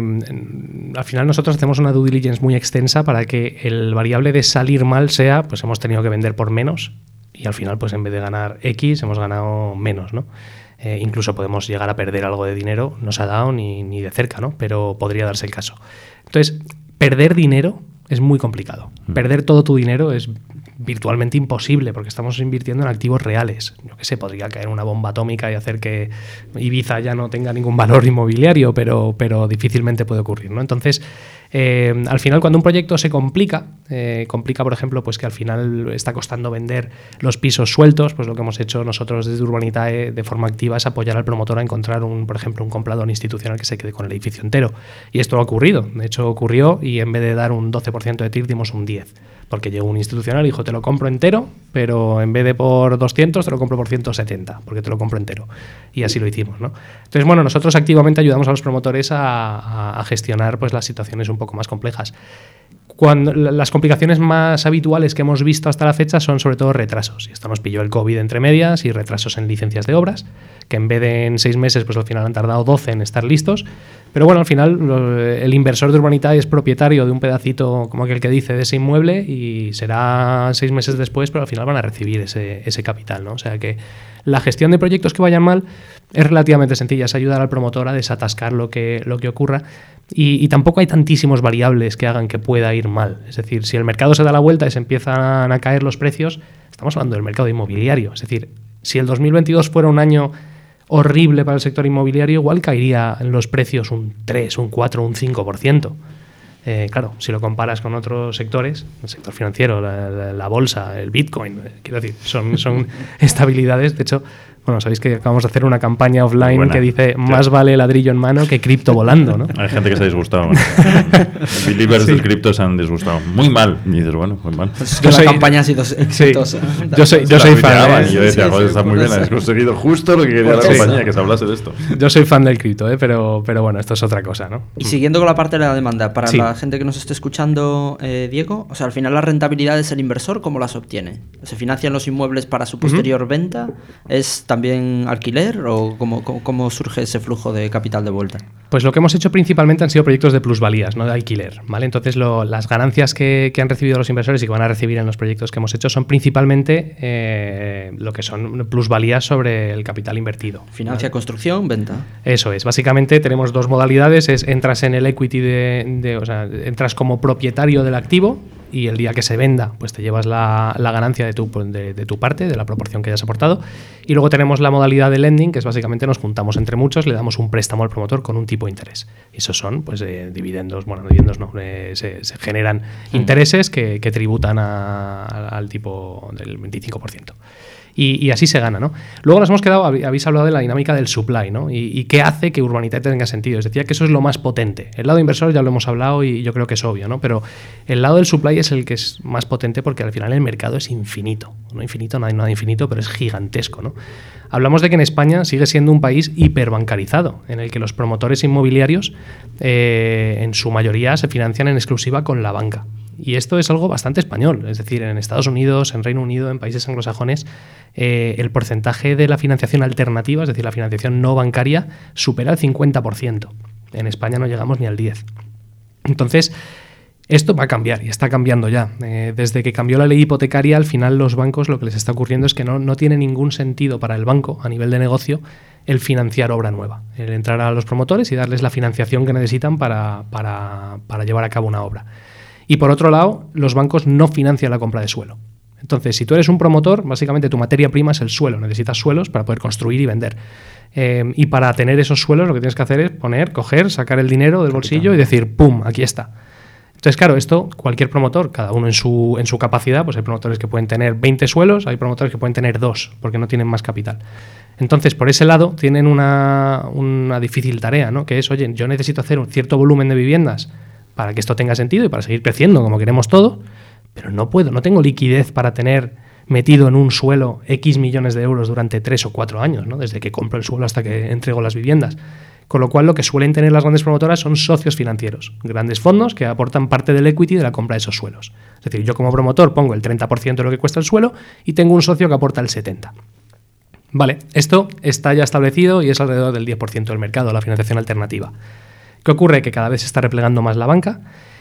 al final nosotros hacemos una due diligence muy extensa para que el variable de salir mal sea, pues hemos tenido que vender por menos y al final, pues en vez de ganar X, hemos ganado menos, ¿no? Eh, incluso podemos llegar a perder algo de dinero, no se ha dado ni, ni de cerca, ¿no? Pero podría darse el caso. Entonces, perder dinero es muy complicado. Perder todo tu dinero es virtualmente imposible porque estamos invirtiendo en activos reales. Yo qué sé, podría caer una bomba atómica y hacer que Ibiza ya no tenga ningún valor inmobiliario, pero, pero difícilmente puede ocurrir, ¿no? Entonces, eh, al final, cuando un proyecto se complica, eh, complica, por ejemplo, pues que al final está costando vender los pisos sueltos, pues lo que hemos hecho nosotros desde Urbanitae de forma activa es apoyar al promotor a encontrar, un, por ejemplo, un comprador institucional que se quede con el edificio entero. Y esto ha ocurrido. De hecho, ocurrió y en vez de dar un doce por ciento de T I R dimos un diez por ciento. Porque llegó un institucional y dijo, te lo compro entero, pero en vez de por doscientos, te lo compro por ciento setenta, porque te lo compro entero. Y así lo hicimos, ¿no? Entonces, bueno, nosotros activamente ayudamos a los promotores a, a, a gestionar pues, las situaciones un poco más complejas. Cuando, las complicaciones más habituales que hemos visto hasta la fecha son sobre todo retrasos. Y esto nos pilló el COVID entre medias y retrasos en licencias de obras, que en vez de en seis meses, pues al final han tardado doce en estar listos. Pero bueno, al final lo, el inversor de Urbanitae es propietario de un pedacito, como aquel que dice, de ese inmueble y será seis meses después, pero al final van a recibir ese, ese capital, ¿no? O sea que la gestión de proyectos que vayan mal es relativamente sencilla, es ayudar al promotor a desatascar lo que, lo que ocurra y, y tampoco hay tantísimos variables que hagan que pueda ir mal. Es decir, si el mercado se da la vuelta y se empiezan a caer los precios, estamos hablando del mercado inmobiliario. Es decir, si el dos mil veintidós fuera un año horrible para el sector inmobiliario, igual caería en los precios un tres, un cuatro, un cinco por ciento. Eh, claro, si lo comparas con otros sectores, el sector financiero, la, la, la bolsa, el Bitcoin, eh, quiero decir, son, son estabilidades. De hecho, bueno, sabéis que acabamos de hacer una campaña offline Buena, que dice claro. más vale ladrillo en mano que cripto volando, ¿no? Hay gente que se ha disgustado. ¿no? Believers Sí. del cripto se han disgustado. Muy mal. Y dices, bueno, muy mal. Es que Yo la soy- campaña ha sido exitosa. Yo soy, yo Se soy la fan. tuiteaban ¿eh? y yo decía, Sí, joder, sí, está muy por bien, eso. has conseguido justo lo que quería Por la eso. compañía, que se hablase de esto. Yo soy fan del cripto, ¿eh? pero, pero bueno, esto es otra cosa, ¿no? Y siguiendo con la parte de la demanda, para Sí. la gente que nos esté escuchando, eh, Diego, o sea, al final las rentabilidades el inversor, ¿cómo las obtiene? ¿Se financian los inmuebles para su posterior venta? ¿Es también alquiler o cómo, cómo, cómo surge ese flujo de capital de vuelta? Pues lo que hemos hecho principalmente han sido proyectos de plusvalías, no de alquiler, ¿vale? Entonces lo- las ganancias que, que han recibido los inversores y que van a recibir en los proyectos que hemos hecho son principalmente eh, lo que son plusvalías sobre el capital invertido. Financia construcción, venta. Eso es. Básicamente tenemos dos modalidades. Es entras en el equity de, de- o sea, entras como propietario del activo y el día que se venda, pues te llevas la, la ganancia de tu, de, de tu parte, de la proporción que hayas aportado. Y luego tenemos la modalidad de lending, que es básicamente nos juntamos entre muchos, le damos un préstamo al promotor con un tipo de interés. Y esos son, pues, eh, dividendos, bueno, dividendos no, eh, se, se generan intereses que, que tributan a- al tipo del veinticinco por ciento. Y, y así se gana, ¿no? Luego nos hemos quedado, hab- habéis hablado de la dinámica del supply, ¿no? Y, y qué hace que Urbanitae tenga sentido. Es decir, que eso es lo más potente. El lado inversor ya lo hemos hablado y yo creo que es obvio, ¿no? Pero el lado del supply es el que es más potente porque al final el mercado es infinito. no infinito, no hay nada infinito, pero es gigantesco, ¿no? Hablamos de que en España sigue siendo un país hiperbancarizado, en el que los promotores inmobiliarios eh, en su mayoría se financian en exclusiva con la banca. Y esto es algo bastante español, es decir, en Estados Unidos, en Reino Unido, en países anglosajones, eh, el porcentaje de la financiación alternativa, es decir, la financiación no bancaria, supera el cincuenta por ciento. En España no llegamos ni al diez por ciento. Entonces, esto va a cambiar y está cambiando ya. Eh, desde que cambió la ley hipotecaria, al final los bancos lo que les está ocurriendo es que no, no tiene ningún sentido para el banco, a nivel de negocio, el financiar obra nueva, el entrar a los promotores y darles la financiación que necesitan para, para, para llevar a cabo una obra. Y por otro lado, los bancos no financian la compra de suelo. Entonces, si tú eres un promotor, básicamente tu materia prima es el suelo, necesitas suelos para poder construir y vender. Eh, y para tener esos suelos lo que tienes que hacer es poner, coger, sacar el dinero del bolsillo y decir, ¡pum!, aquí está. Entonces, claro, esto cualquier promotor, cada uno en su, en su capacidad, pues hay promotores que pueden tener veinte suelos, hay promotores que pueden tener dos, porque no tienen más capital. Entonces, por ese lado, tienen una, una difícil tarea, ¿no? Que es, oye, yo necesito hacer un cierto volumen de viviendas para que esto tenga sentido y para seguir creciendo como queremos todo, pero no puedo, no tengo liquidez para tener metido en un suelo X millones de euros durante tres o cuatro años, ¿no? Desde que compro el suelo hasta que entrego las viviendas. Con lo cual, lo que suelen tener las grandes promotoras son socios financieros, grandes fondos que aportan parte del equity de la compra de esos suelos. Es decir, yo como promotor pongo el treinta por ciento de lo que cuesta el suelo y tengo un socio que aporta el setenta por ciento. Vale, esto está ya establecido y es alrededor del diez por ciento del mercado, la financiación alternativa. ¿Qué ocurre? Que cada vez se está replegando más la banca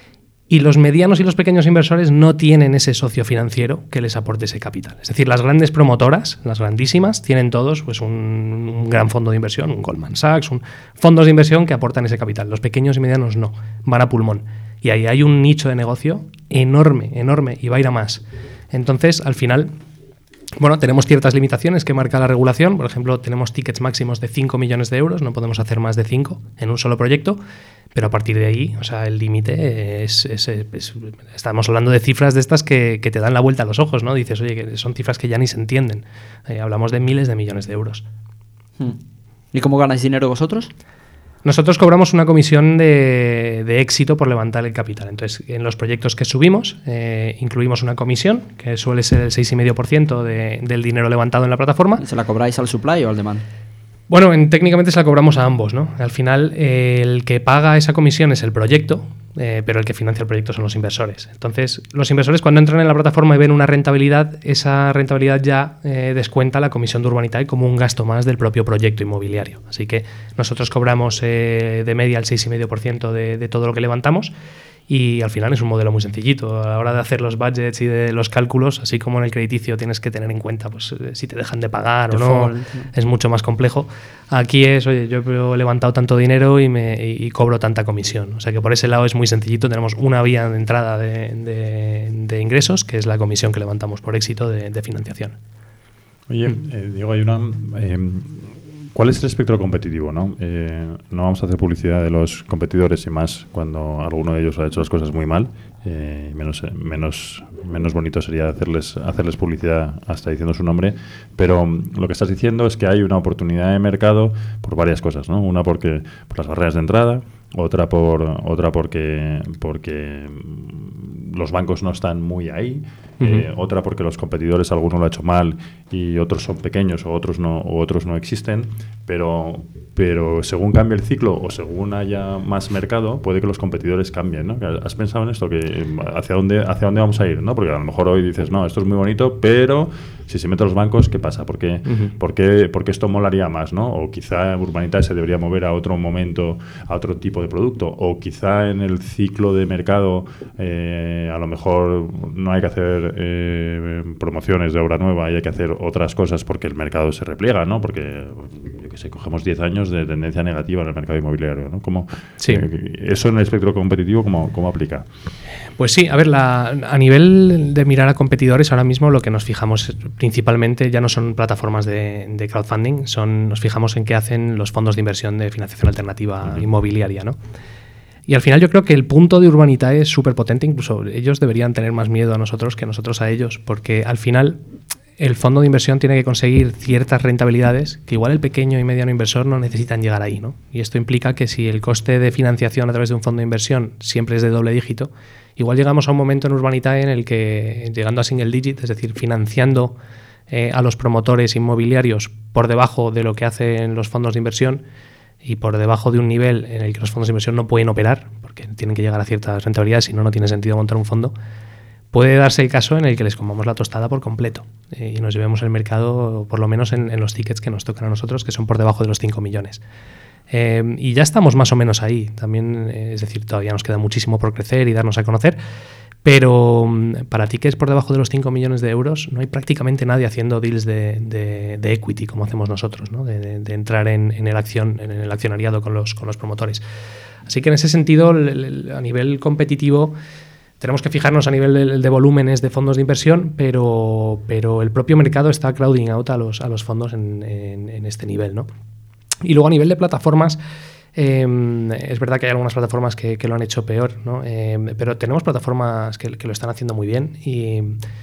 y los medianos y los pequeños inversores no tienen ese socio financiero que les aporte ese capital. Es decir, las grandes promotoras, las grandísimas, tienen todos pues, un, un gran fondo de inversión, un Goldman Sachs, un, fondos de inversión que aportan ese capital. Los pequeños y medianos no, van a pulmón. Y ahí hay un nicho de negocio enorme, enorme, y va a ir a más. Entonces, al final, bueno, tenemos ciertas limitaciones que marca la regulación. Por ejemplo, tenemos tickets máximos de cinco millones de euros, no podemos hacer más de cinco en un solo proyecto. Pero a partir de ahí, o sea, el límite es, es, es... Estamos hablando de cifras de estas que, que te dan la vuelta a los ojos, ¿no? Dices, oye, que son cifras que ya ni se entienden. Eh, hablamos de miles de millones de euros. ¿Y cómo ganáis dinero vosotros? Nosotros cobramos una comisión de, de éxito por levantar el capital. Entonces, en los proyectos que subimos, eh, incluimos una comisión, que suele ser el seis coma cinco por ciento de, del dinero levantado en la plataforma. ¿Y se la cobráis al supply o al demand? Bueno, en, técnicamente se la cobramos a ambos, ¿no? Al final, eh, el que paga esa comisión es el proyecto, eh, pero el que financia el proyecto son los inversores. Entonces, los inversores cuando entran en la plataforma y ven una rentabilidad, esa rentabilidad ya eh, descuenta la comisión de Urbanitae como un gasto más del propio proyecto inmobiliario. Así que nosotros cobramos eh, de media el seis coma cinco por ciento de, de todo lo que levantamos. Y al final es un modelo muy sencillito. A la hora de hacer los budgets y de los cálculos, así como en el crediticio tienes que tener en cuenta pues, si te dejan de pagar o no, es mucho más complejo. Aquí es, oye, yo he levantado tanto dinero y, me, y, y cobro tanta comisión. O sea que por ese lado es muy sencillito. Tenemos una vía de entrada de, de, de ingresos, que es la comisión que levantamos por éxito de, de financiación. Oye, eh, Diego, hay una... Eh, ¿Cuál es el espectro competitivo? ¿no? Eh, no vamos a hacer publicidad de los competidores y más cuando alguno de ellos ha hecho las cosas muy mal. Eh, menos, menos, menos bonito sería hacerles, hacerles publicidad hasta diciendo su nombre. Pero lo que estás diciendo es que hay una oportunidad de mercado por varias cosas, ¿no? Una porque por las barreras de entrada, otra por otra porque porque los bancos no están muy ahí, uh-huh. eh, otra porque los competidores alguno lo ha hecho mal y otros son pequeños o otros no o otros no existen, pero pero según cambie el ciclo o según haya más mercado puede que los competidores cambien, ¿no? ¿Has pensado en esto? Que hacia dónde hacia dónde vamos a ir, ¿no? Porque a lo mejor hoy dices, no, esto es muy bonito, pero si se meten los bancos, ¿qué pasa? ¿Por qué, uh-huh. ¿por qué, por qué esto molaría más, ¿no? O quizá Urbanitae se debería mover a otro momento, a otro tipo de producto, o quizá en el ciclo de mercado eh, a lo mejor no hay que hacer eh, promociones de obra nueva y hay que hacer otras cosas porque el mercado se repliega, ¿no? Porque, yo qué sé, cogemos diez años de tendencia negativa en el mercado inmobiliario, ¿no? ¿Cómo, sí. eh, ¿Eso en el espectro competitivo cómo, cómo aplica? Pues sí, a ver, la, a nivel de mirar a competidores, ahora mismo lo que nos fijamos principalmente ya no son plataformas de, de crowdfunding, son, nos fijamos en qué hacen los fondos de inversión de financiación alternativa uh-huh. inmobiliaria, ¿no? Y al final yo creo que el punto de Urbanitae es súper potente, incluso ellos deberían tener más miedo a nosotros que nosotros a ellos, porque al final el fondo de inversión tiene que conseguir ciertas rentabilidades que igual el pequeño y mediano inversor no necesitan llegar ahí, ¿no? Y esto implica que si el coste de financiación a través de un fondo de inversión siempre es de doble dígito, igual llegamos a un momento en Urbanitae en el que, llegando a single digit, es decir, financiando eh, a los promotores inmobiliarios por debajo de lo que hacen los fondos de inversión y por debajo de un nivel en el que los fondos de inversión no pueden operar, porque tienen que llegar a ciertas rentabilidades, si no, no tiene sentido montar un fondo, puede darse el caso en el que les comamos la tostada por completo eh, y nos llevemos el mercado, por lo menos en, en los tickets que nos tocan a nosotros, que son por debajo de los cinco millones. Eh, y ya estamos más o menos ahí. También, eh, es decir, todavía nos queda muchísimo por crecer y darnos a conocer, pero um, para tickets por debajo de los cinco millones de euros no hay prácticamente nadie haciendo deals de, de, de equity como hacemos nosotros, ¿no? de, de, de entrar en, en, el acción, en el accionariado con los, con los promotores. Así que en ese sentido, a nivel competitivo, tenemos que fijarnos a nivel de, de volúmenes de fondos de inversión, pero, pero el propio mercado está crowding out a los, a los fondos en, en, en este nivel, ¿no? Y luego a nivel de plataformas, eh, es verdad que hay algunas plataformas que, que lo han hecho peor, ¿no? Eh, pero tenemos plataformas que, que lo están haciendo muy bien y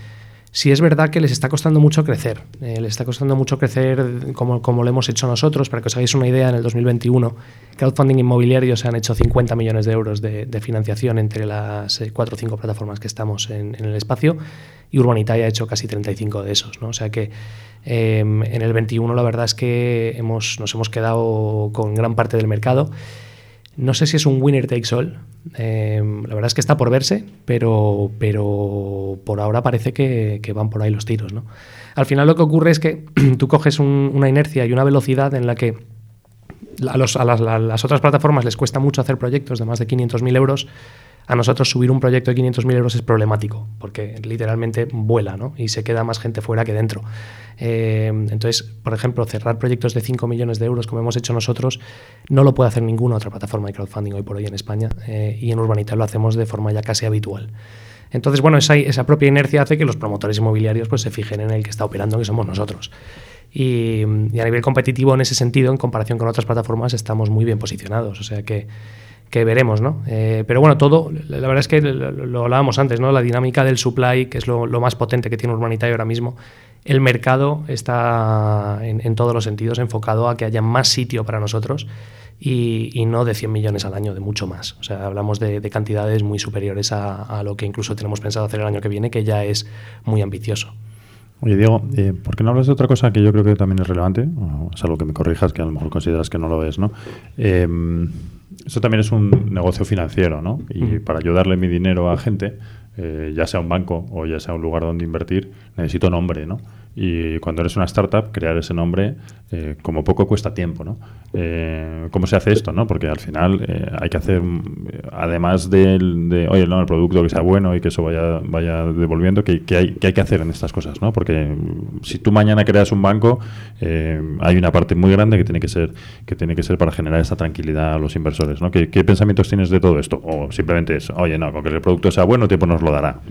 sí es verdad que les está costando mucho crecer. Eh, les está costando mucho crecer como, como lo hemos hecho nosotros. Para que os hagáis una idea, en el dos mil veintiuno, crowdfunding inmobiliario se han hecho cincuenta millones de euros de, de financiación entre las eh, cuatro o cinco plataformas que estamos en, en el espacio, y Urbanitae ha hecho casi treinta y cinco de esos, ¿no? O sea que eh, en el veintiuno la verdad es que hemos, nos hemos quedado con gran parte del mercado. No sé si es un winner takes all, eh, la verdad es que está por verse, pero, pero por ahora parece que, que van por ahí los tiros, ¿no? Al final lo que ocurre es que tú coges un, una inercia y una velocidad en la que a, los, a, las, a las otras plataformas les cuesta mucho hacer proyectos de más de quinientos mil euros. A nosotros subir un proyecto de quinientos mil euros es problemático, porque literalmente vuela, ¿no? Y se queda más gente fuera que dentro. Eh, entonces, por ejemplo, cerrar proyectos de cinco millones de euros, como hemos hecho nosotros, no lo puede hacer ninguna otra plataforma de crowdfunding hoy por hoy en España, eh, y en Urbanitae lo hacemos de forma ya casi habitual. Entonces, bueno, esa, esa propia inercia hace que los promotores inmobiliarios pues, se fijen en el que está operando, que somos nosotros. Y, y a nivel competitivo, en ese sentido, en comparación con otras plataformas, estamos muy bien posicionados. O sea que que veremos, ¿no? Eh, pero bueno, todo, la verdad es que lo, lo hablábamos antes, ¿no? La dinámica del supply, que es lo, lo más potente que tiene Urbanitae ahora mismo. El mercado está en, en todos los sentidos enfocado a que haya más sitio para nosotros y, y no de cien millones al año, de mucho más. O sea, hablamos de, de cantidades muy superiores a, a lo que incluso tenemos pensado hacer el año que viene, que ya es muy ambicioso. Oye, Diego, eh, ¿por qué no hablas de otra cosa que yo creo que también es relevante? O es algo que me corrijas, que a lo mejor consideras que no lo ves, ¿no? Eh, Esto también es un negocio financiero, ¿no? Y mm. para yo darle mi dinero a gente, eh, ya sea un banco o ya sea un lugar donde invertir, necesito nombre, ¿no? Y cuando eres una startup, crear ese nombre, eh, como poco cuesta tiempo, ¿no? Eh, ¿Cómo se hace esto, no? Porque al final eh, hay que hacer, además del, de, oye, no, el producto que sea bueno y que eso vaya vaya devolviendo, que, que, hay, que hay que hacer en estas cosas, ¿no? Porque si tú mañana creas un banco, eh, hay una parte muy grande que tiene que ser que tiene que ser para generar esta tranquilidad a los inversores, ¿no? ¿Qué, qué pensamientos tienes de todo esto? O simplemente es, oye, no, con que el producto sea bueno, el tiempo nos lo dará.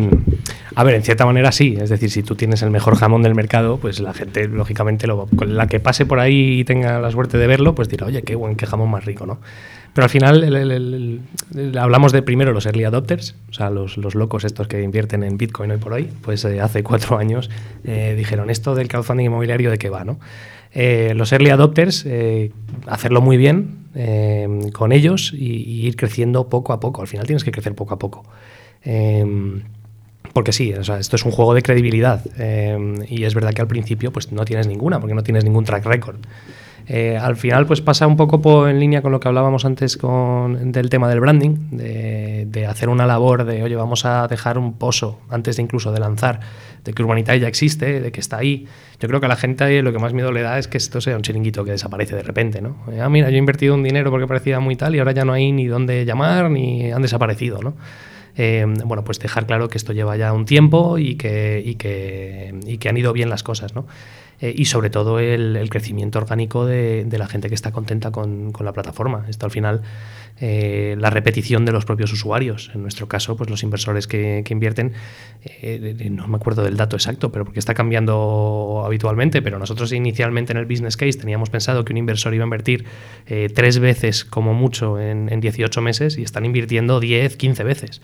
A ver, en cierta manera sí. Es decir, si tú tienes el mejor jamón del mercado, pues la gente, lógicamente, lo, la que pase por ahí y tenga la suerte de verlo, pues dirá, oye, qué buen, qué jamón más rico, ¿no? Pero al final el, el, el, el, hablamos de primero los early adopters, o sea, los, los locos estos que invierten en Bitcoin hoy por hoy, pues eh, hace cuatro años eh, dijeron, esto del crowdfunding inmobiliario, ¿de qué va, no? Eh, los early adopters, eh, hacerlo muy bien eh, con ellos y, y ir creciendo poco a poco. Al final tienes que crecer poco a poco. Eh, Porque sí, o sea, esto es un juego de credibilidad eh, y es verdad que al principio pues no tienes ninguna, porque no tienes ningún track record. Eh, al final pues pasa un poco por, en línea con lo que hablábamos antes con, del tema del branding, de, de hacer una labor de, oye, vamos a dejar un pozo antes de incluso de lanzar, de que Urbanitae ya existe, de que está ahí. Yo creo que a la gente lo que más miedo le da es que esto sea un chiringuito que desaparece de repente, ¿no? Ah, mira, yo he invertido un dinero porque parecía muy tal y ahora ya no hay ni dónde llamar ni han desaparecido, ¿no? Eh, bueno, pues dejar claro que esto lleva ya un tiempo y que, y que, y que han ido bien las cosas, ¿no? Eh, y sobre todo el, el crecimiento orgánico de, de la gente que está contenta con, con la plataforma. Esto al final, eh, la repetición de los propios usuarios. En nuestro caso, pues los inversores que, que invierten, eh, no me acuerdo del dato exacto, pero porque está cambiando habitualmente, pero nosotros inicialmente en el business case teníamos pensado que un inversor iba a invertir eh, tres veces como mucho en, en dieciocho meses y están invirtiendo diez, quince veces.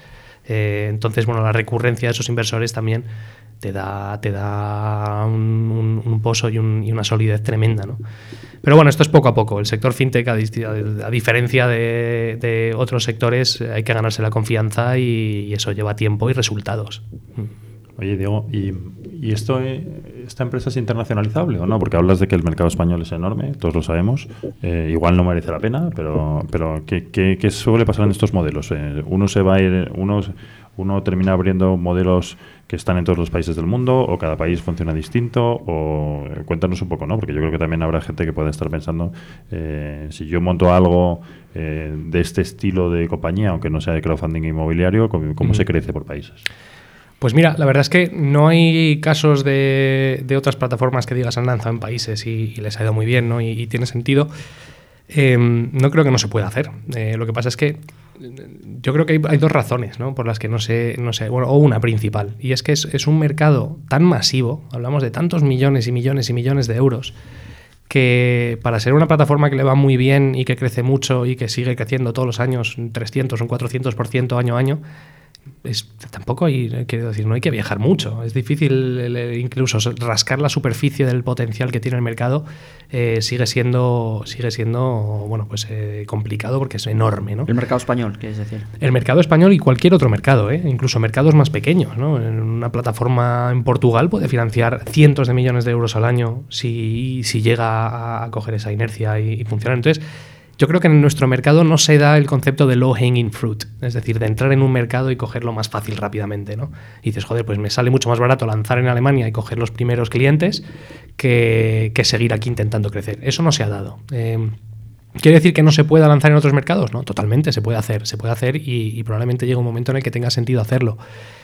Eh, entonces, bueno, la recurrencia de esos inversores también te da, te da un, un, un pozo y, un, y una solidez tremenda, ¿no? Pero bueno, esto es poco a poco. El sector fintech, a, a diferencia de, de otros sectores, hay que ganarse la confianza y, y eso lleva tiempo y resultados. Oye, Diego, ¿y, y esto, esta empresa es internacionalizable o no? Porque hablas de que el mercado español es enorme, todos lo sabemos. Eh, igual no merece la pena, pero, pero ¿qué, qué, qué suele pasar en estos modelos? Eh, uno se va a ir, uno, uno termina abriendo modelos que están en todos los países del mundo, o cada país funciona distinto, o cuéntanos un poco, ¿no? Porque yo creo que también habrá gente que pueda estar pensando, eh, si yo monto algo eh, de este estilo de compañía, aunque no sea de crowdfunding inmobiliario, ¿cómo, cómo mm. se crece por países? Pues mira, la verdad es que no hay casos de, de otras plataformas que digas han lanzado en países y, y les ha ido muy bien, ¿no? Y, y tiene sentido. Eh, no creo que no se pueda hacer. Eh, lo que pasa es que yo creo que hay, hay dos razones, ¿no? Por las que no sé, no sé, bueno, o una principal. Y es que es, es un mercado tan masivo, hablamos de tantos millones y millones y millones de euros, que para ser una plataforma que le va muy bien y que crece mucho y que sigue creciendo todos los años un trescientos, un cuatrocientos por ciento año a año, es, tampoco hay, quiero decir, no hay que viajar mucho. Es difícil el, incluso rascar la superficie del potencial que tiene el mercado. Eh, sigue siendo, sigue siendo bueno, pues eh, complicado porque es enorme, ¿no? El mercado español, ¿qué es decir? El mercado español y cualquier otro mercado, ¿eh? Incluso mercados más pequeños, ¿no? En una plataforma en Portugal puede financiar cientos de millones de euros al año si, si llega a, a coger esa inercia y, y funciona. Entonces, yo creo que en nuestro mercado no se da el concepto de low hanging fruit, es decir, de entrar en un mercado y cogerlo más fácil rápidamente, ¿no? Y dices, joder, pues me sale mucho más barato lanzar en Alemania y coger los primeros clientes que, que seguir aquí intentando crecer. Eso no se ha dado. Eh, ¿Quiere decir que no se pueda lanzar en otros mercados? No, totalmente, se puede hacer, se puede hacer y, y probablemente llegue un momento en el que tenga sentido hacerlo.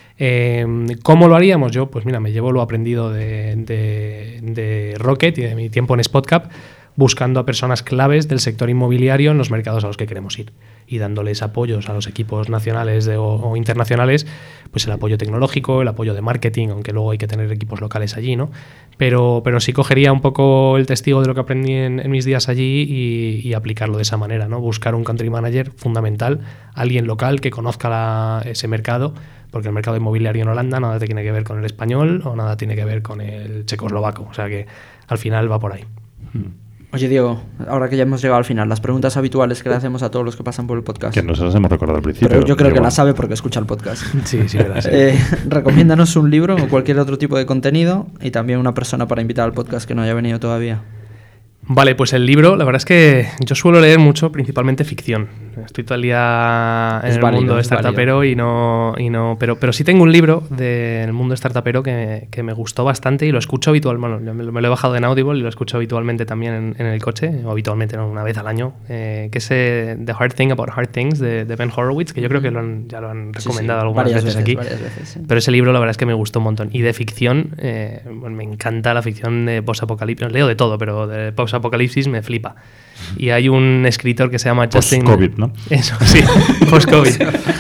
Eh, ¿Cómo lo haríamos? Yo, pues mira, me llevo lo aprendido de, de, de Rocket y de mi tiempo en SpotCap, buscando a personas claves del sector inmobiliario en los mercados a los que queremos ir y dándoles apoyos a los equipos nacionales de, o, o internacionales, pues el apoyo tecnológico, el apoyo de marketing, aunque luego hay que tener equipos locales allí, ¿no? Pero, pero sí cogería un poco el testigo de lo que aprendí en, en mis días allí y, y aplicarlo de esa manera, ¿no? Buscar un country manager fundamental, alguien local que conozca la, ese mercado, porque el mercado inmobiliario en Holanda nada tiene que ver con el español o nada tiene que ver con el checoslovaco, o sea que al final va por ahí. Hmm. Oye, Diego, ahora que ya hemos llegado al final, las preguntas habituales que le hacemos a todos los que pasan por el podcast. Que nos las hemos recordado al principio. Pero yo creo que bueno. la sabe porque escucha el podcast. Sí, sí, verdad. Sí. Eh, recomiéndanos un libro o cualquier otro tipo de contenido y también una persona para invitar al podcast que no haya venido todavía. Vale, pues el libro, la verdad es que yo suelo leer mucho, principalmente ficción. Estoy todo el día en es el válido, mundo es startupero y no, y no pero, pero sí tengo un libro del mundo startupero que, que me gustó bastante y lo escucho habitualmente. Bueno, me, me lo he bajado en Audible y lo escucho habitualmente también en, en el coche, o habitualmente, no, una vez al año, eh, que es eh, The Hard Thing About Hard Things de, de Ben Horowitz, que yo creo que lo han, ya lo han recomendado sí, sí. algunas varias veces, veces aquí. Varias veces, sí. Pero ese libro la verdad es que me gustó un montón. Y de ficción, eh, bueno, me encanta la ficción de post-apocalipsis. Leo de todo, pero de post-apocalipsis me flipa. Y hay un escritor que se llama Justin... Post-COVID, ¿no? Eso, sí, post-COVID.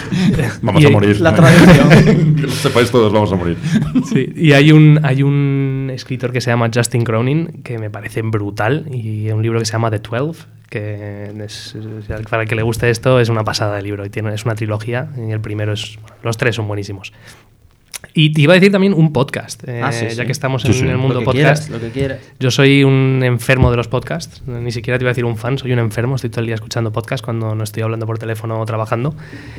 Vamos y, a morir. La tradición. Que lo sepáis todos, vamos a morir. Sí, y hay un, hay un escritor que se llama Justin Cronin, que me parece brutal, y un libro que se llama The Twelve, que es, para el que le guste esto es una pasada de libro, y tiene, es una trilogía, y el primero es... Los tres son buenísimos. Y te iba a decir también un podcast, eh, ah, sí, ya sí. que estamos Sí, en sí. el mundo lo que podcast. Quieras, lo que quieras. Yo soy un enfermo de los podcasts, ni siquiera te iba a decir un fan, soy un enfermo, estoy todo el día escuchando podcasts cuando no estoy hablando por teléfono o trabajando.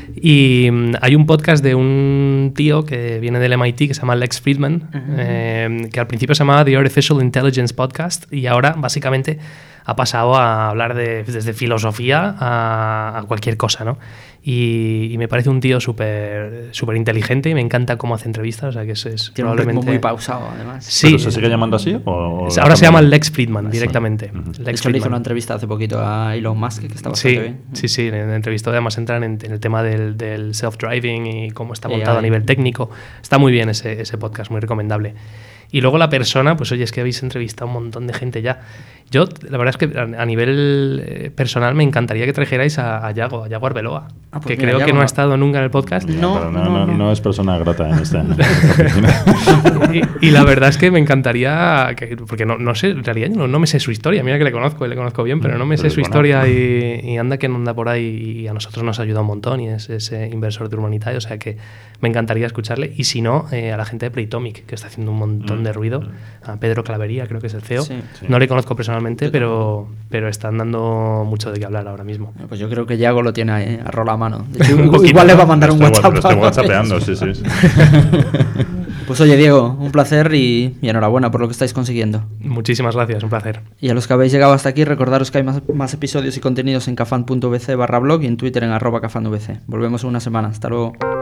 Y um, hay un podcast de un tío que viene del M I T que se llama Lex Fridman, uh-huh. eh, que al principio se llamaba The Artificial Intelligence Podcast y ahora básicamente ha pasado a hablar de, desde filosofía a, a cualquier cosa, ¿no? Y, y me parece un tío súper súper inteligente y me encanta cómo hace entrevistas, o sea que es, es Tiene probablemente... un ritmo muy pausado, además. Sí. ¿Pero se sigue llamando así? O, o ahora se llama Lex Fridman directamente. Uh-huh. Lex De hecho, Fridman. le hizo una entrevista hace poquito a Elon Musk, que está bastante Sí, bien. sí, sí, en la entrevista además entran en, en el tema del, del self-driving y cómo está montado A I. a nivel técnico. Está muy bien ese, ese podcast, muy recomendable. Y luego la persona, pues oye, es que habéis entrevistado un montón de gente ya. Yo, la verdad es que a nivel eh, personal me encantaría que trajerais a, a Yago, a Yago Arbeloa, Ah, pues que mira, creo Yago que no no- ha estado nunca en el podcast. No, No, no, no, no, no. no es persona grata en esta, en esta oficina. y, y la verdad es que me encantaría, que, porque no, no sé, en realidad no, no me sé su historia. Mira que le conozco y le conozco bien, pero no me Pero sé es su buena. historia y, y anda que no anda por ahí y a nosotros nos ayuda un montón y es ese inversor de Urbanitae, o sea que me encantaría escucharle. Y si no, eh, a la gente de Playtomic, que está haciendo un montón de ruido, a Pedro Clavería, creo que es el C E O. Sí. Sí. No le conozco personalmente, pero, pero están dando mucho de qué hablar ahora mismo. Pues yo creo que Yago lo tiene ahí, a rola a mano. De hecho, Un igual, poquito, le va a ¿no? mandar un Lo estoy- WhatsApp. Lo estoy whatsappeando, sí, sí. sí. Pues oye, Diego, un placer y, y enhorabuena por lo que estáis consiguiendo. Muchísimas gracias, un placer. Y a los que habéis llegado hasta aquí, recordaros que hay más, más episodios y contenidos en cafan punto v c barra blog y en Twitter en arroba cafan punto v c. Volvemos en una semana. Hasta luego.